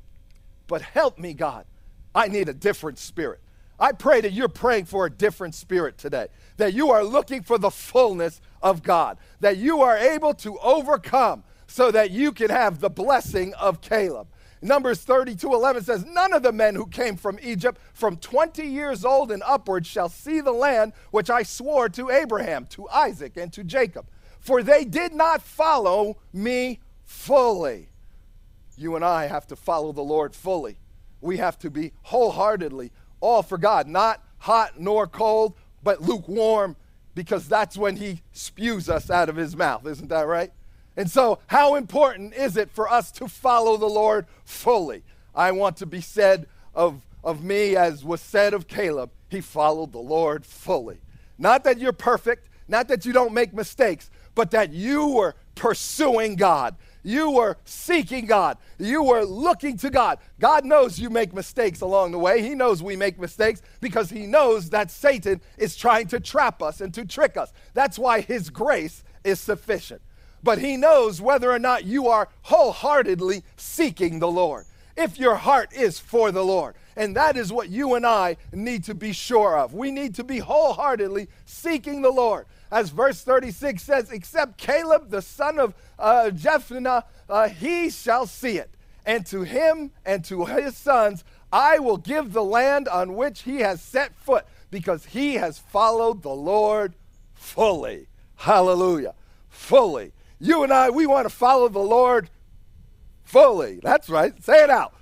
But help me, God. I need a different spirit. I pray that you're praying for a different spirit today, that you are looking for the fullness of God, that you are able to overcome so that you can have the blessing of Caleb. Numbers thirty-two eleven says, none of the men who came from Egypt from twenty years old and upwards shall see the land which I swore to Abraham, to Isaac, and to Jacob, for they did not follow me fully. You and I have to follow the Lord fully. We have to be wholeheartedly all for God, not hot nor cold, but lukewarm, because that's when he spews us out of his mouth. Isn't that right? And so how important is it for us to follow the Lord fully? I want to be said of, of me as was said of Caleb. He followed the Lord fully. Not that you're perfect, not that you don't make mistakes, but that you were pursuing God. You were seeking God. You were looking to God. God knows you make mistakes along the way. He knows we make mistakes because he knows that Satan is trying to trap us and to trick us. That's why his grace is sufficient. But he knows whether or not you are wholeheartedly seeking the Lord. If your heart is for the Lord. And that is what you and I need to be sure of. We need to be wholeheartedly seeking the Lord. As verse thirty-six says, except Caleb, the son of uh, Jephunneh, uh, he shall see it. And to him and to his sons, I will give the land on which he has set foot, because he has followed the Lord fully. Hallelujah. Fully. You and I, we want to follow the Lord fully. That's right. Say it out.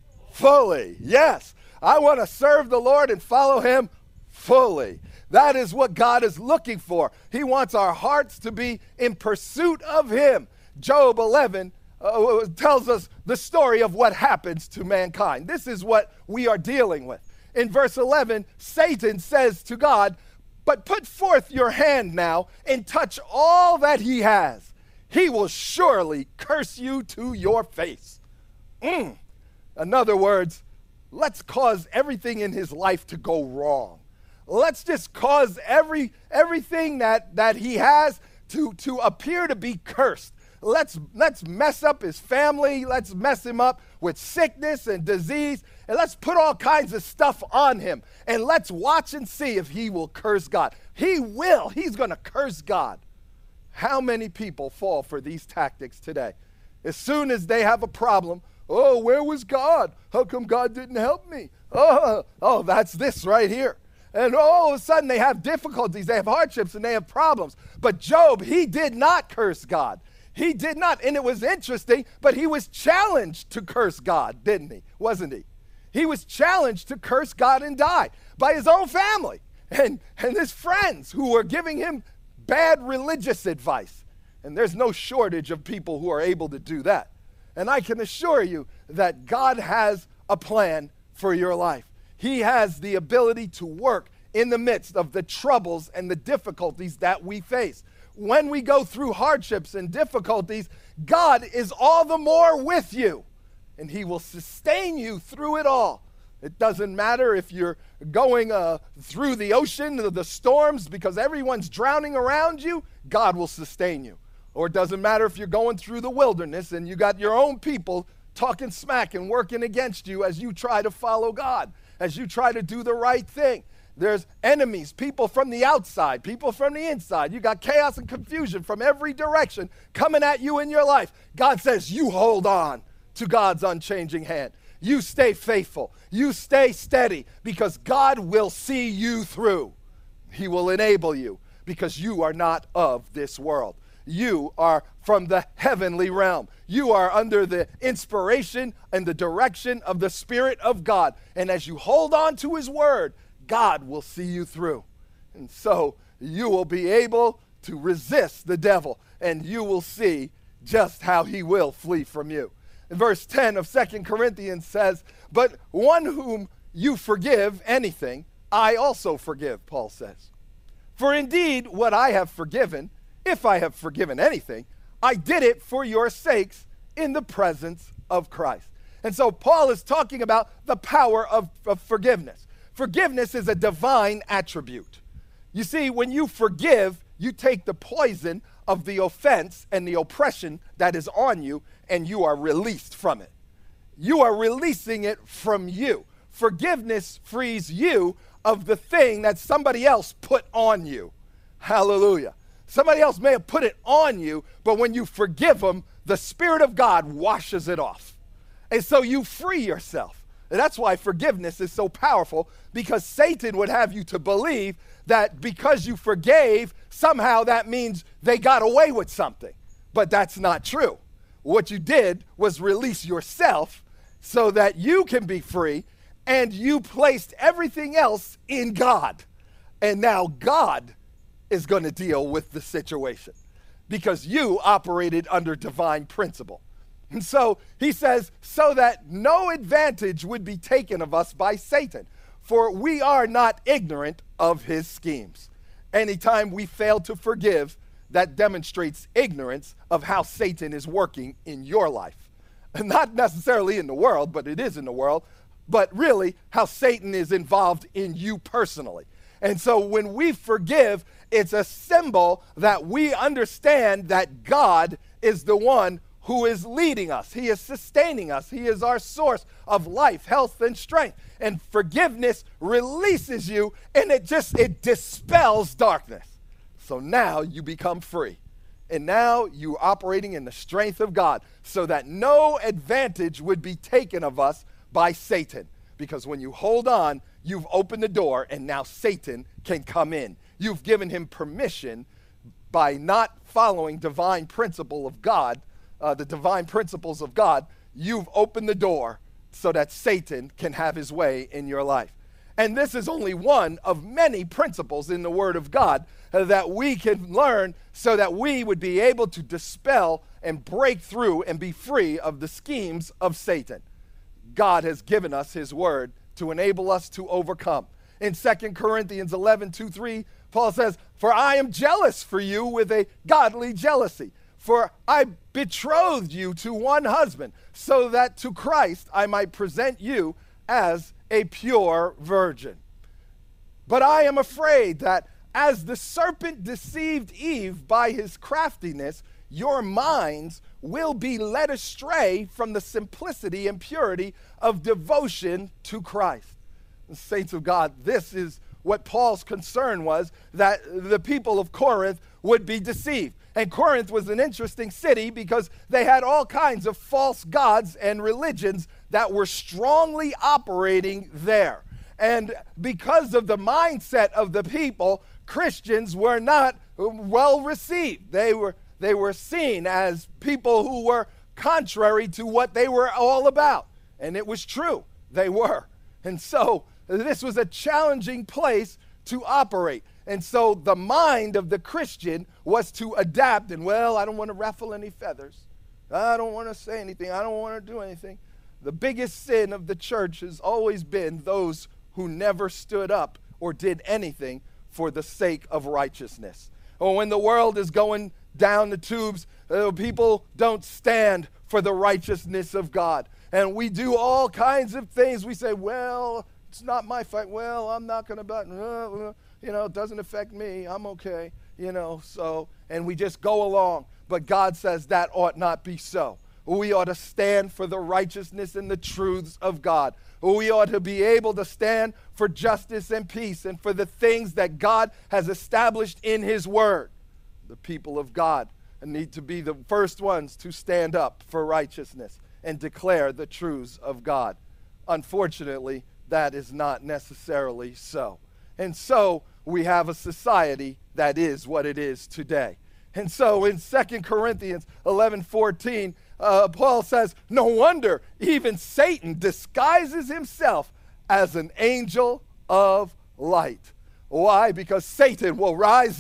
Fully. Yes. I want to serve the Lord and follow him fully. That is what God is looking for. He wants our hearts to be in pursuit of him. Job eleven uh, tells us the story of what happens to mankind. This is what we are dealing with. In verse eleven, Satan says to God, but put forth your hand now and touch all that he has. He will surely curse you to your face. Mm. In other words, let's cause everything in his life to go wrong. Let's just cause every everything that, that he has to, to appear to be cursed. Let's, let's mess up his family. Let's mess him up with sickness and disease. And let's put all kinds of stuff on him. And let's watch and see if he will curse God. He will. He's going to curse God. How many people fall for these tactics today? As soon as they have a problem, oh, where was God? How come God didn't help me? Oh, oh, that's this right here. And all of a sudden they have difficulties, they have hardships, and they have problems. But Job, he did not curse God. He did not. And it was interesting, but he was challenged to curse God, didn't he? Wasn't he? He was challenged to curse God and die by his own family and, and his friends who were giving him bad religious advice. And there's no shortage of people who are able to do that. And I can assure you that God has a plan for your life. He has the ability to work in the midst of the troubles and the difficulties that we face. When we go through hardships and difficulties, God is all the more with you, and he will sustain you through it all. It doesn't matter if you're going uh, through the ocean, the storms, because everyone's drowning around you, God will sustain you. Or it doesn't matter if you're going through the wilderness and you got your own people talking smack and working against you as you try to follow God, as you try to do the right thing. There's enemies, people from the outside, people from the inside. You got chaos and confusion from every direction coming at you in your life. God says, you hold on to God's unchanging hand. You stay faithful. You stay steady, because God will see you through. He will enable you, because you are not of this world. You are from the heavenly realm. You are under the inspiration and the direction of the Spirit of God. And as you hold on to his word, God will see you through. And so you will be able to resist the devil, and you will see just how he will flee from you. In verse ten of Second Corinthians says, but one whom you forgive anything, I also forgive, Paul says. For indeed, what I have forgiven, if I have forgiven anything, I did it for your sakes in the presence of Christ. And so Paul is talking about the power of, of forgiveness. Forgiveness is a divine attribute. You see, when you forgive, you take the poison of the offense and the oppression that is on you, and you are released from it. You are releasing it from you. Forgiveness frees you of the thing that somebody else put on you. Hallelujah. Somebody else may have put it on you, but when you forgive them, the Spirit of God washes it off. And so you free yourself. And that's why forgiveness is so powerful, because Satan would have you to believe that because you forgave, somehow that means they got away with something. But that's not true. What you did was release yourself so that you can be free, and you placed everything else in God. And now God is going to deal with the situation because you operated under divine principle. And so he says, so that no advantage would be taken of us by Satan, for we are not ignorant of his schemes. Anytime we fail to forgive, that demonstrates ignorance of how Satan is working in your life. And not necessarily in the world, but it is in the world, but really how Satan is involved in you personally. And so when we forgive, it's a symbol that we understand that God is the one who is leading us. He is sustaining us. He is our source of life, health, and strength. And forgiveness releases you, and it just, it dispels darkness. So now you become free. And now you're operating in the strength of God, so that no advantage would be taken of us by Satan. Because when you hold on, you've opened the door, and now Satan can come in. You've given him permission by not following divine principle of God, uh, the divine principles of God. You've opened the door so that Satan can have his way in your life. And this is only one of many principles in the Word of God uh, that we can learn so that we would be able to dispel and break through and be free of the schemes of Satan. God has given us his word to enable us to overcome. In Second Corinthians eleven, two, three, Paul says, for I am jealous for you with a godly jealousy. For I betrothed you to one husband, so that to Christ I might present you as a pure virgin. But I am afraid that as the serpent deceived Eve by his craftiness, your minds will be led astray from the simplicity and purity of devotion to Christ. The saints of God, this is what Paul's concern was, that the people of Corinth would be deceived. And Corinth was an interesting city because they had all kinds of false gods and religions that were strongly operating there. And because of the mindset of the people, Christians were not well received. They were They were seen as people who were contrary to what they were all about. And it was true. They were. And so this was a challenging place to operate. And so the mind of the Christian was to adapt and, well, I don't want to ruffle any feathers. I don't want to say anything. I don't want to do anything. The biggest sin of the church has always been those who never stood up or did anything for the sake of righteousness. Or when the world is going down the tubes, uh, people don't stand for the righteousness of God. And we do all kinds of things. We say, well, it's not my fight. Well, I'm not going to, uh, you know, it doesn't affect me. I'm okay, you know, so, and we just go along. But God says that ought not be so. We ought to stand for the righteousness and the truths of God. We ought to be able to stand for justice and peace and for the things that God has established in his word. The people of God need to be the first ones to stand up for righteousness and declare the truths of God. Unfortunately, that is not necessarily so. And so we have a society that is what it is today. And so in Second Corinthians eleven fourteen, uh, Paul says, no wonder even Satan disguises himself as an angel of light. Why? Because Satan will rise up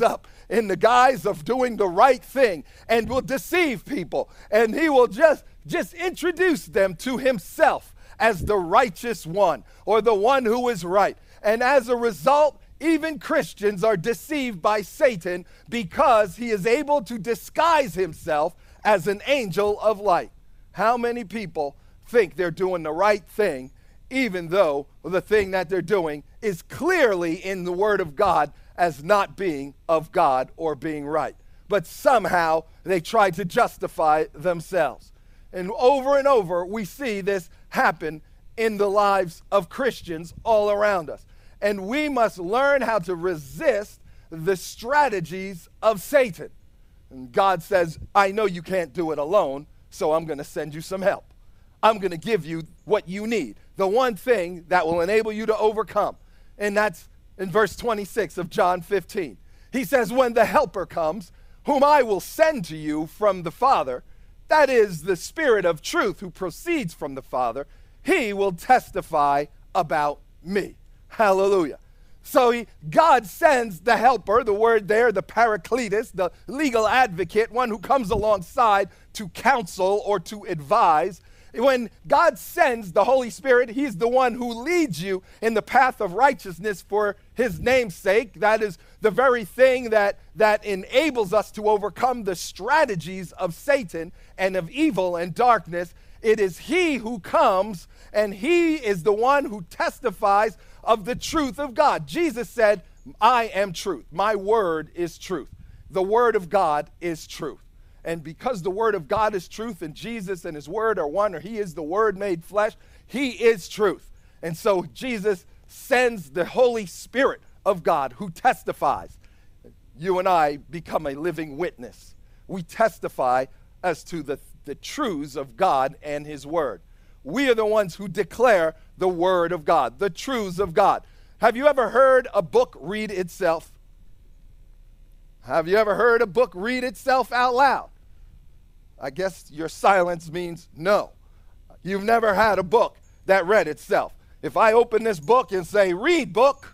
in the guise of doing the right thing and will deceive people. And he will just, just introduce them to himself as the righteous one or the one who is right. And as a result, even Christians are deceived by Satan because he is able to disguise himself as an angel of light. How many people think they're doing the right thing, even though the thing that they're doing is clearly in the Word of God as not being of God or being right? But somehow they try to justify themselves. And over and over, we see this happen in the lives of Christians all around us. And we must learn how to resist the strategies of Satan. And God says, I know you can't do it alone, so I'm going to send you some help. I'm going to give you what you need, the one thing that will enable you to overcome. And that's in verse twenty-six of John fifteen. He says, when the Helper comes, whom I will send to you from the Father, that is the Spirit of truth who proceeds from the Father, he will testify about me. Hallelujah. So he, God sends the helper, the word there, the Paracletus, the legal advocate, one who comes alongside to counsel or to advise. When God sends the Holy Spirit, he's the one who leads you in the path of righteousness for his name's sake. That is the very thing that, that enables us to overcome the strategies of Satan and of evil and darkness. It is he who comes, and he is the one who testifies of the truth of God. Jesus said, I am truth. My word is truth. The word of God is truth. And because the word of God is truth and Jesus and his word are one, or he is the word made flesh, he is truth. And so Jesus sends the Holy Spirit of God who testifies. You and I become a living witness. We testify as to the, the truths of God and his word. We are the ones who declare the word of God, the truths of God. Have you ever heard a book read itself? Have you ever heard a book read itself out loud? I guess your silence means no. You've never had a book that read itself. If I open this book and say, read book,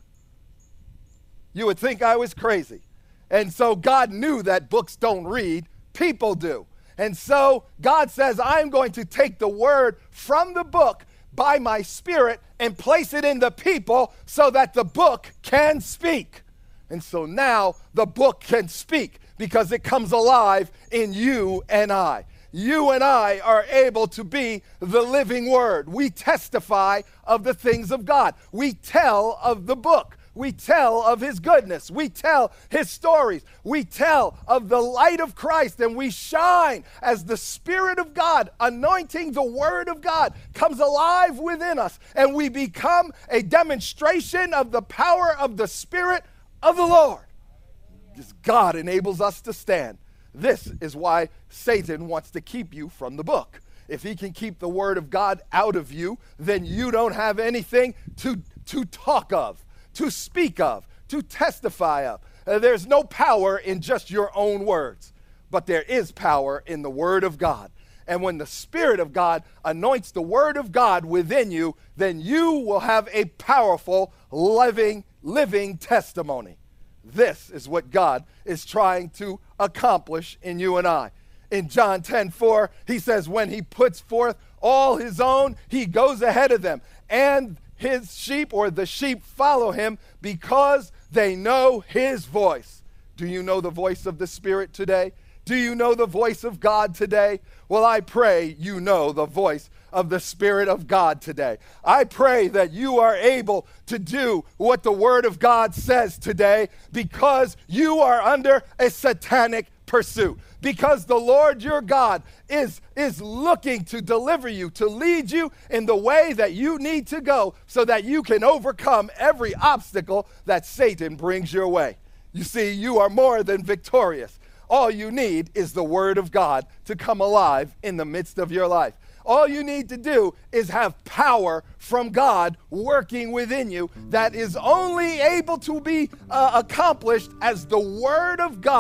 you would think I was crazy. And so God knew that books don't read, people do. And so God says, I'm going to take the word from the book by my Spirit and place it in the people so that the book can speak. And so now the book can speak because it comes alive in you and I. You and I are able to be the living word. We testify of the things of God. We tell of the book. We tell of his goodness. We tell his stories. We tell of the light of Christ, and we shine as the Spirit of God, anointing the word of God, comes alive within us, and we become a demonstration of the power of the Spirit of the Lord. Because God enables us to stand. This is why Satan wants to keep you from the book. If he can keep the word of God out of you, then you don't have anything to, to talk of, to speak of, to testify of. Uh, there's no power in just your own words, but there is power in the word of God. And when the Spirit of God anoints the word of God within you, then you will have a powerful, living, living testimony. This is what God is trying to accomplish in you and I. In John ten four, he says, when he puts forth all his own, he goes ahead of them. And his sheep, or the sheep, follow him because they know his voice. Do you know the voice of the Spirit today? Do you know the voice of God today? Well, I pray you know the voice of the Spirit of God today. I pray that you are able to do what the Word of God says today because you are under a satanic pursuit. Because the Lord your God is, is looking to deliver you, to lead you in the way that you need to go so that you can overcome every obstacle that Satan brings your way. You see, you are more than victorious. All you need is the Word of God to come alive in the midst of your life. All you need to do is have power from God working within you that is only able to be uh, accomplished as the Word of God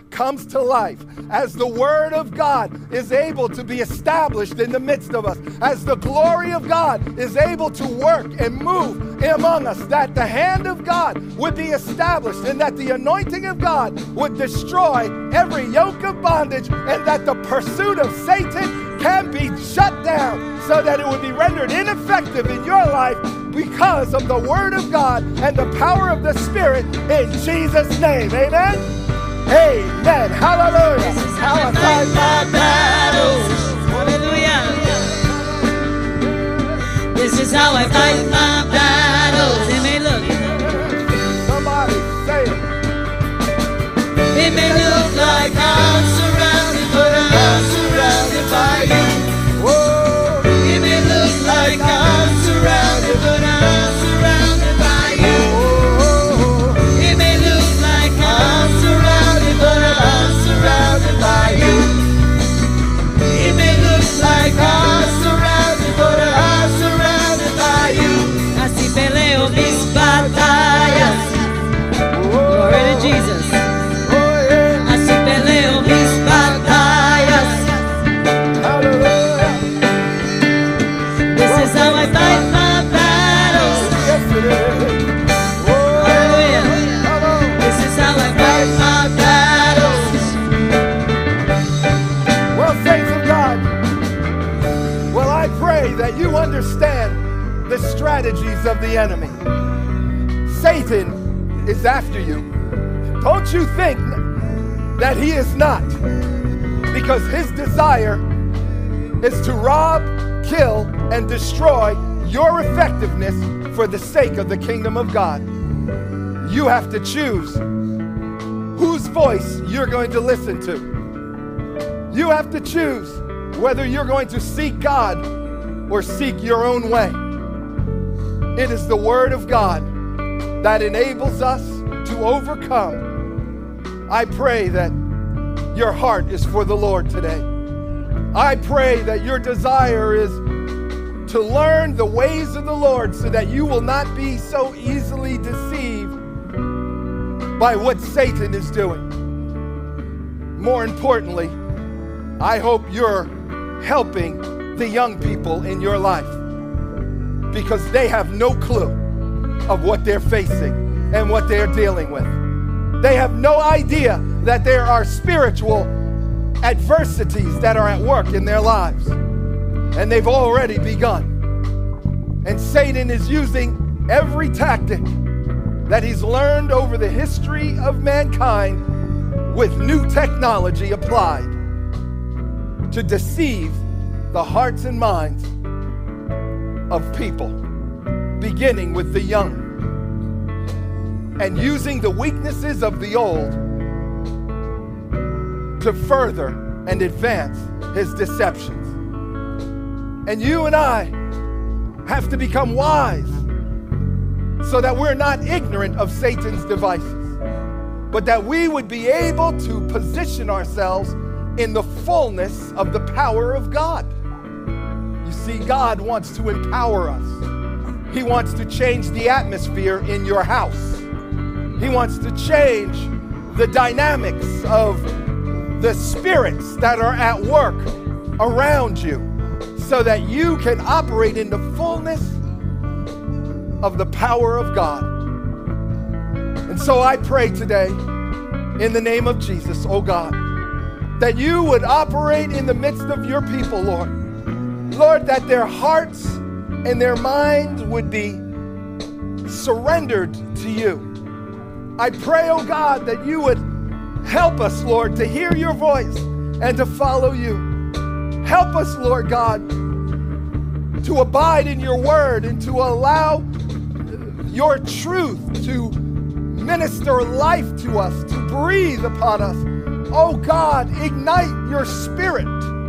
comes to life, as the Word of God is able to be established in the midst of us, as the glory of God is able to work and move among us, that the hand of God would be established and that the anointing of God would destroy every yoke of bondage, and that the pursuit of Satan can be shut down so that it would be rendered ineffective in your life because of the Word of God and the power of the Spirit in Jesus' name. Amen? Amen. Hallelujah. This is how I fight my battles. Hallelujah. This is how I fight my battles. It may look. Somebody say it. It may look like I'm surrounded, but I'm surrounded by you. Whoa. It may look like I'm surrounded, but I'm surrounded by you. It may look like I'm surrounded, but I'm surrounded by you. It may look like I'm surrounded, but I'm surrounded by you. Así peleo mis batallas. Glory to Jesus. Así peleo mis batallas. Hallelujah. This is how I fight my battles. Yes, it is. Hallelujah. This is how I fight my battles. Well, saints of God, well, I pray that you understand the strategies of the enemy. Satan is after you. Don't you think that he is not, because his desire is to rob, kill, and destroy your effectiveness for the sake of the kingdom of God. You have to choose whose voice you're going to listen to. You have to choose whether you're going to seek God or seek your own way. It is the Word of God that enables us to overcome. I pray that your heart is for the Lord today. I pray that your desire is to learn the ways of the Lord so that you will not be so easily deceived by what Satan is doing. More importantly, I hope you're helping the young people in your life, because they have no clue of what they're facing and what they're dealing with. They have no idea that there are spiritual adversities that are at work in their lives, and they've already begun. And Satan is using every tactic that he's learned over the history of mankind with new technology applied to deceive the hearts and minds of people, beginning with the young, and using the weaknesses of the old to further and advance his deceptions. And you and I have to become wise so that we're not ignorant of Satan's devices, but that we would be able to position ourselves in the fullness of the power of God. You see, God wants to empower us. He wants to change the atmosphere in your house. He wants to change the dynamics of the spirits that are at work around you so that you can operate in the fullness of the power of God. And so I pray today in the name of Jesus, oh God, that you would operate in the midst of your people, Lord. Lord, that their hearts and their minds would be surrendered to you. I pray, oh God, that you would help us, Lord, to hear your voice and to follow you. Help us, Lord God, to abide in your word and to allow your truth to minister life to us, to breathe upon us. Oh God, ignite your spirit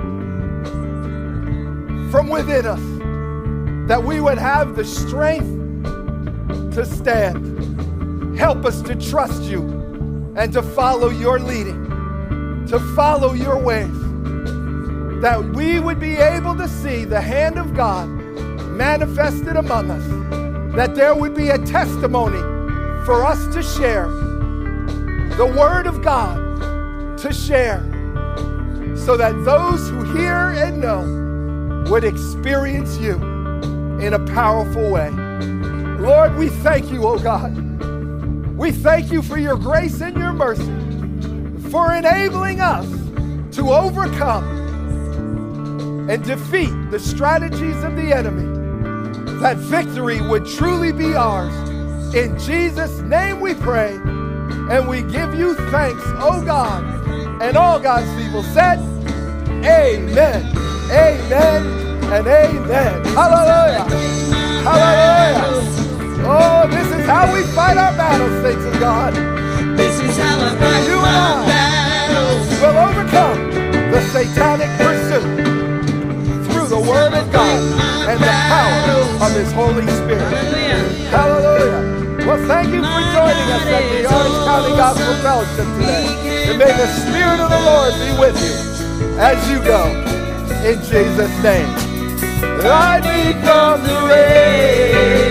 from within us, that we would have the strength to stand. Help us to trust you and to follow your leading, to follow your ways, that we would be able to see the hand of God manifested among us, that there would be a testimony for us to share, the word of God to share so that those who hear and know would experience you in a powerful way. Lord, we thank you, oh God. We thank you for your grace and your mercy, for enabling us to overcome and defeat the strategies of the enemy, that victory would truly be ours. In Jesus' name we pray, and we give you thanks, oh God. And all God's people said, amen, amen, and amen. Hallelujah, hallelujah. Oh, this is how we fight our battles, saints of God. This is how I fight You my and I battles. will overcome the satanic pursuit through the Word of God and the power of His Holy Spirit. Hallelujah. Hallelujah. Well, thank you for joining us at the Orange County Gospel Fellowship today. And may the Spirit of the Lord be with you as you go. In Jesus' name. I become the rain.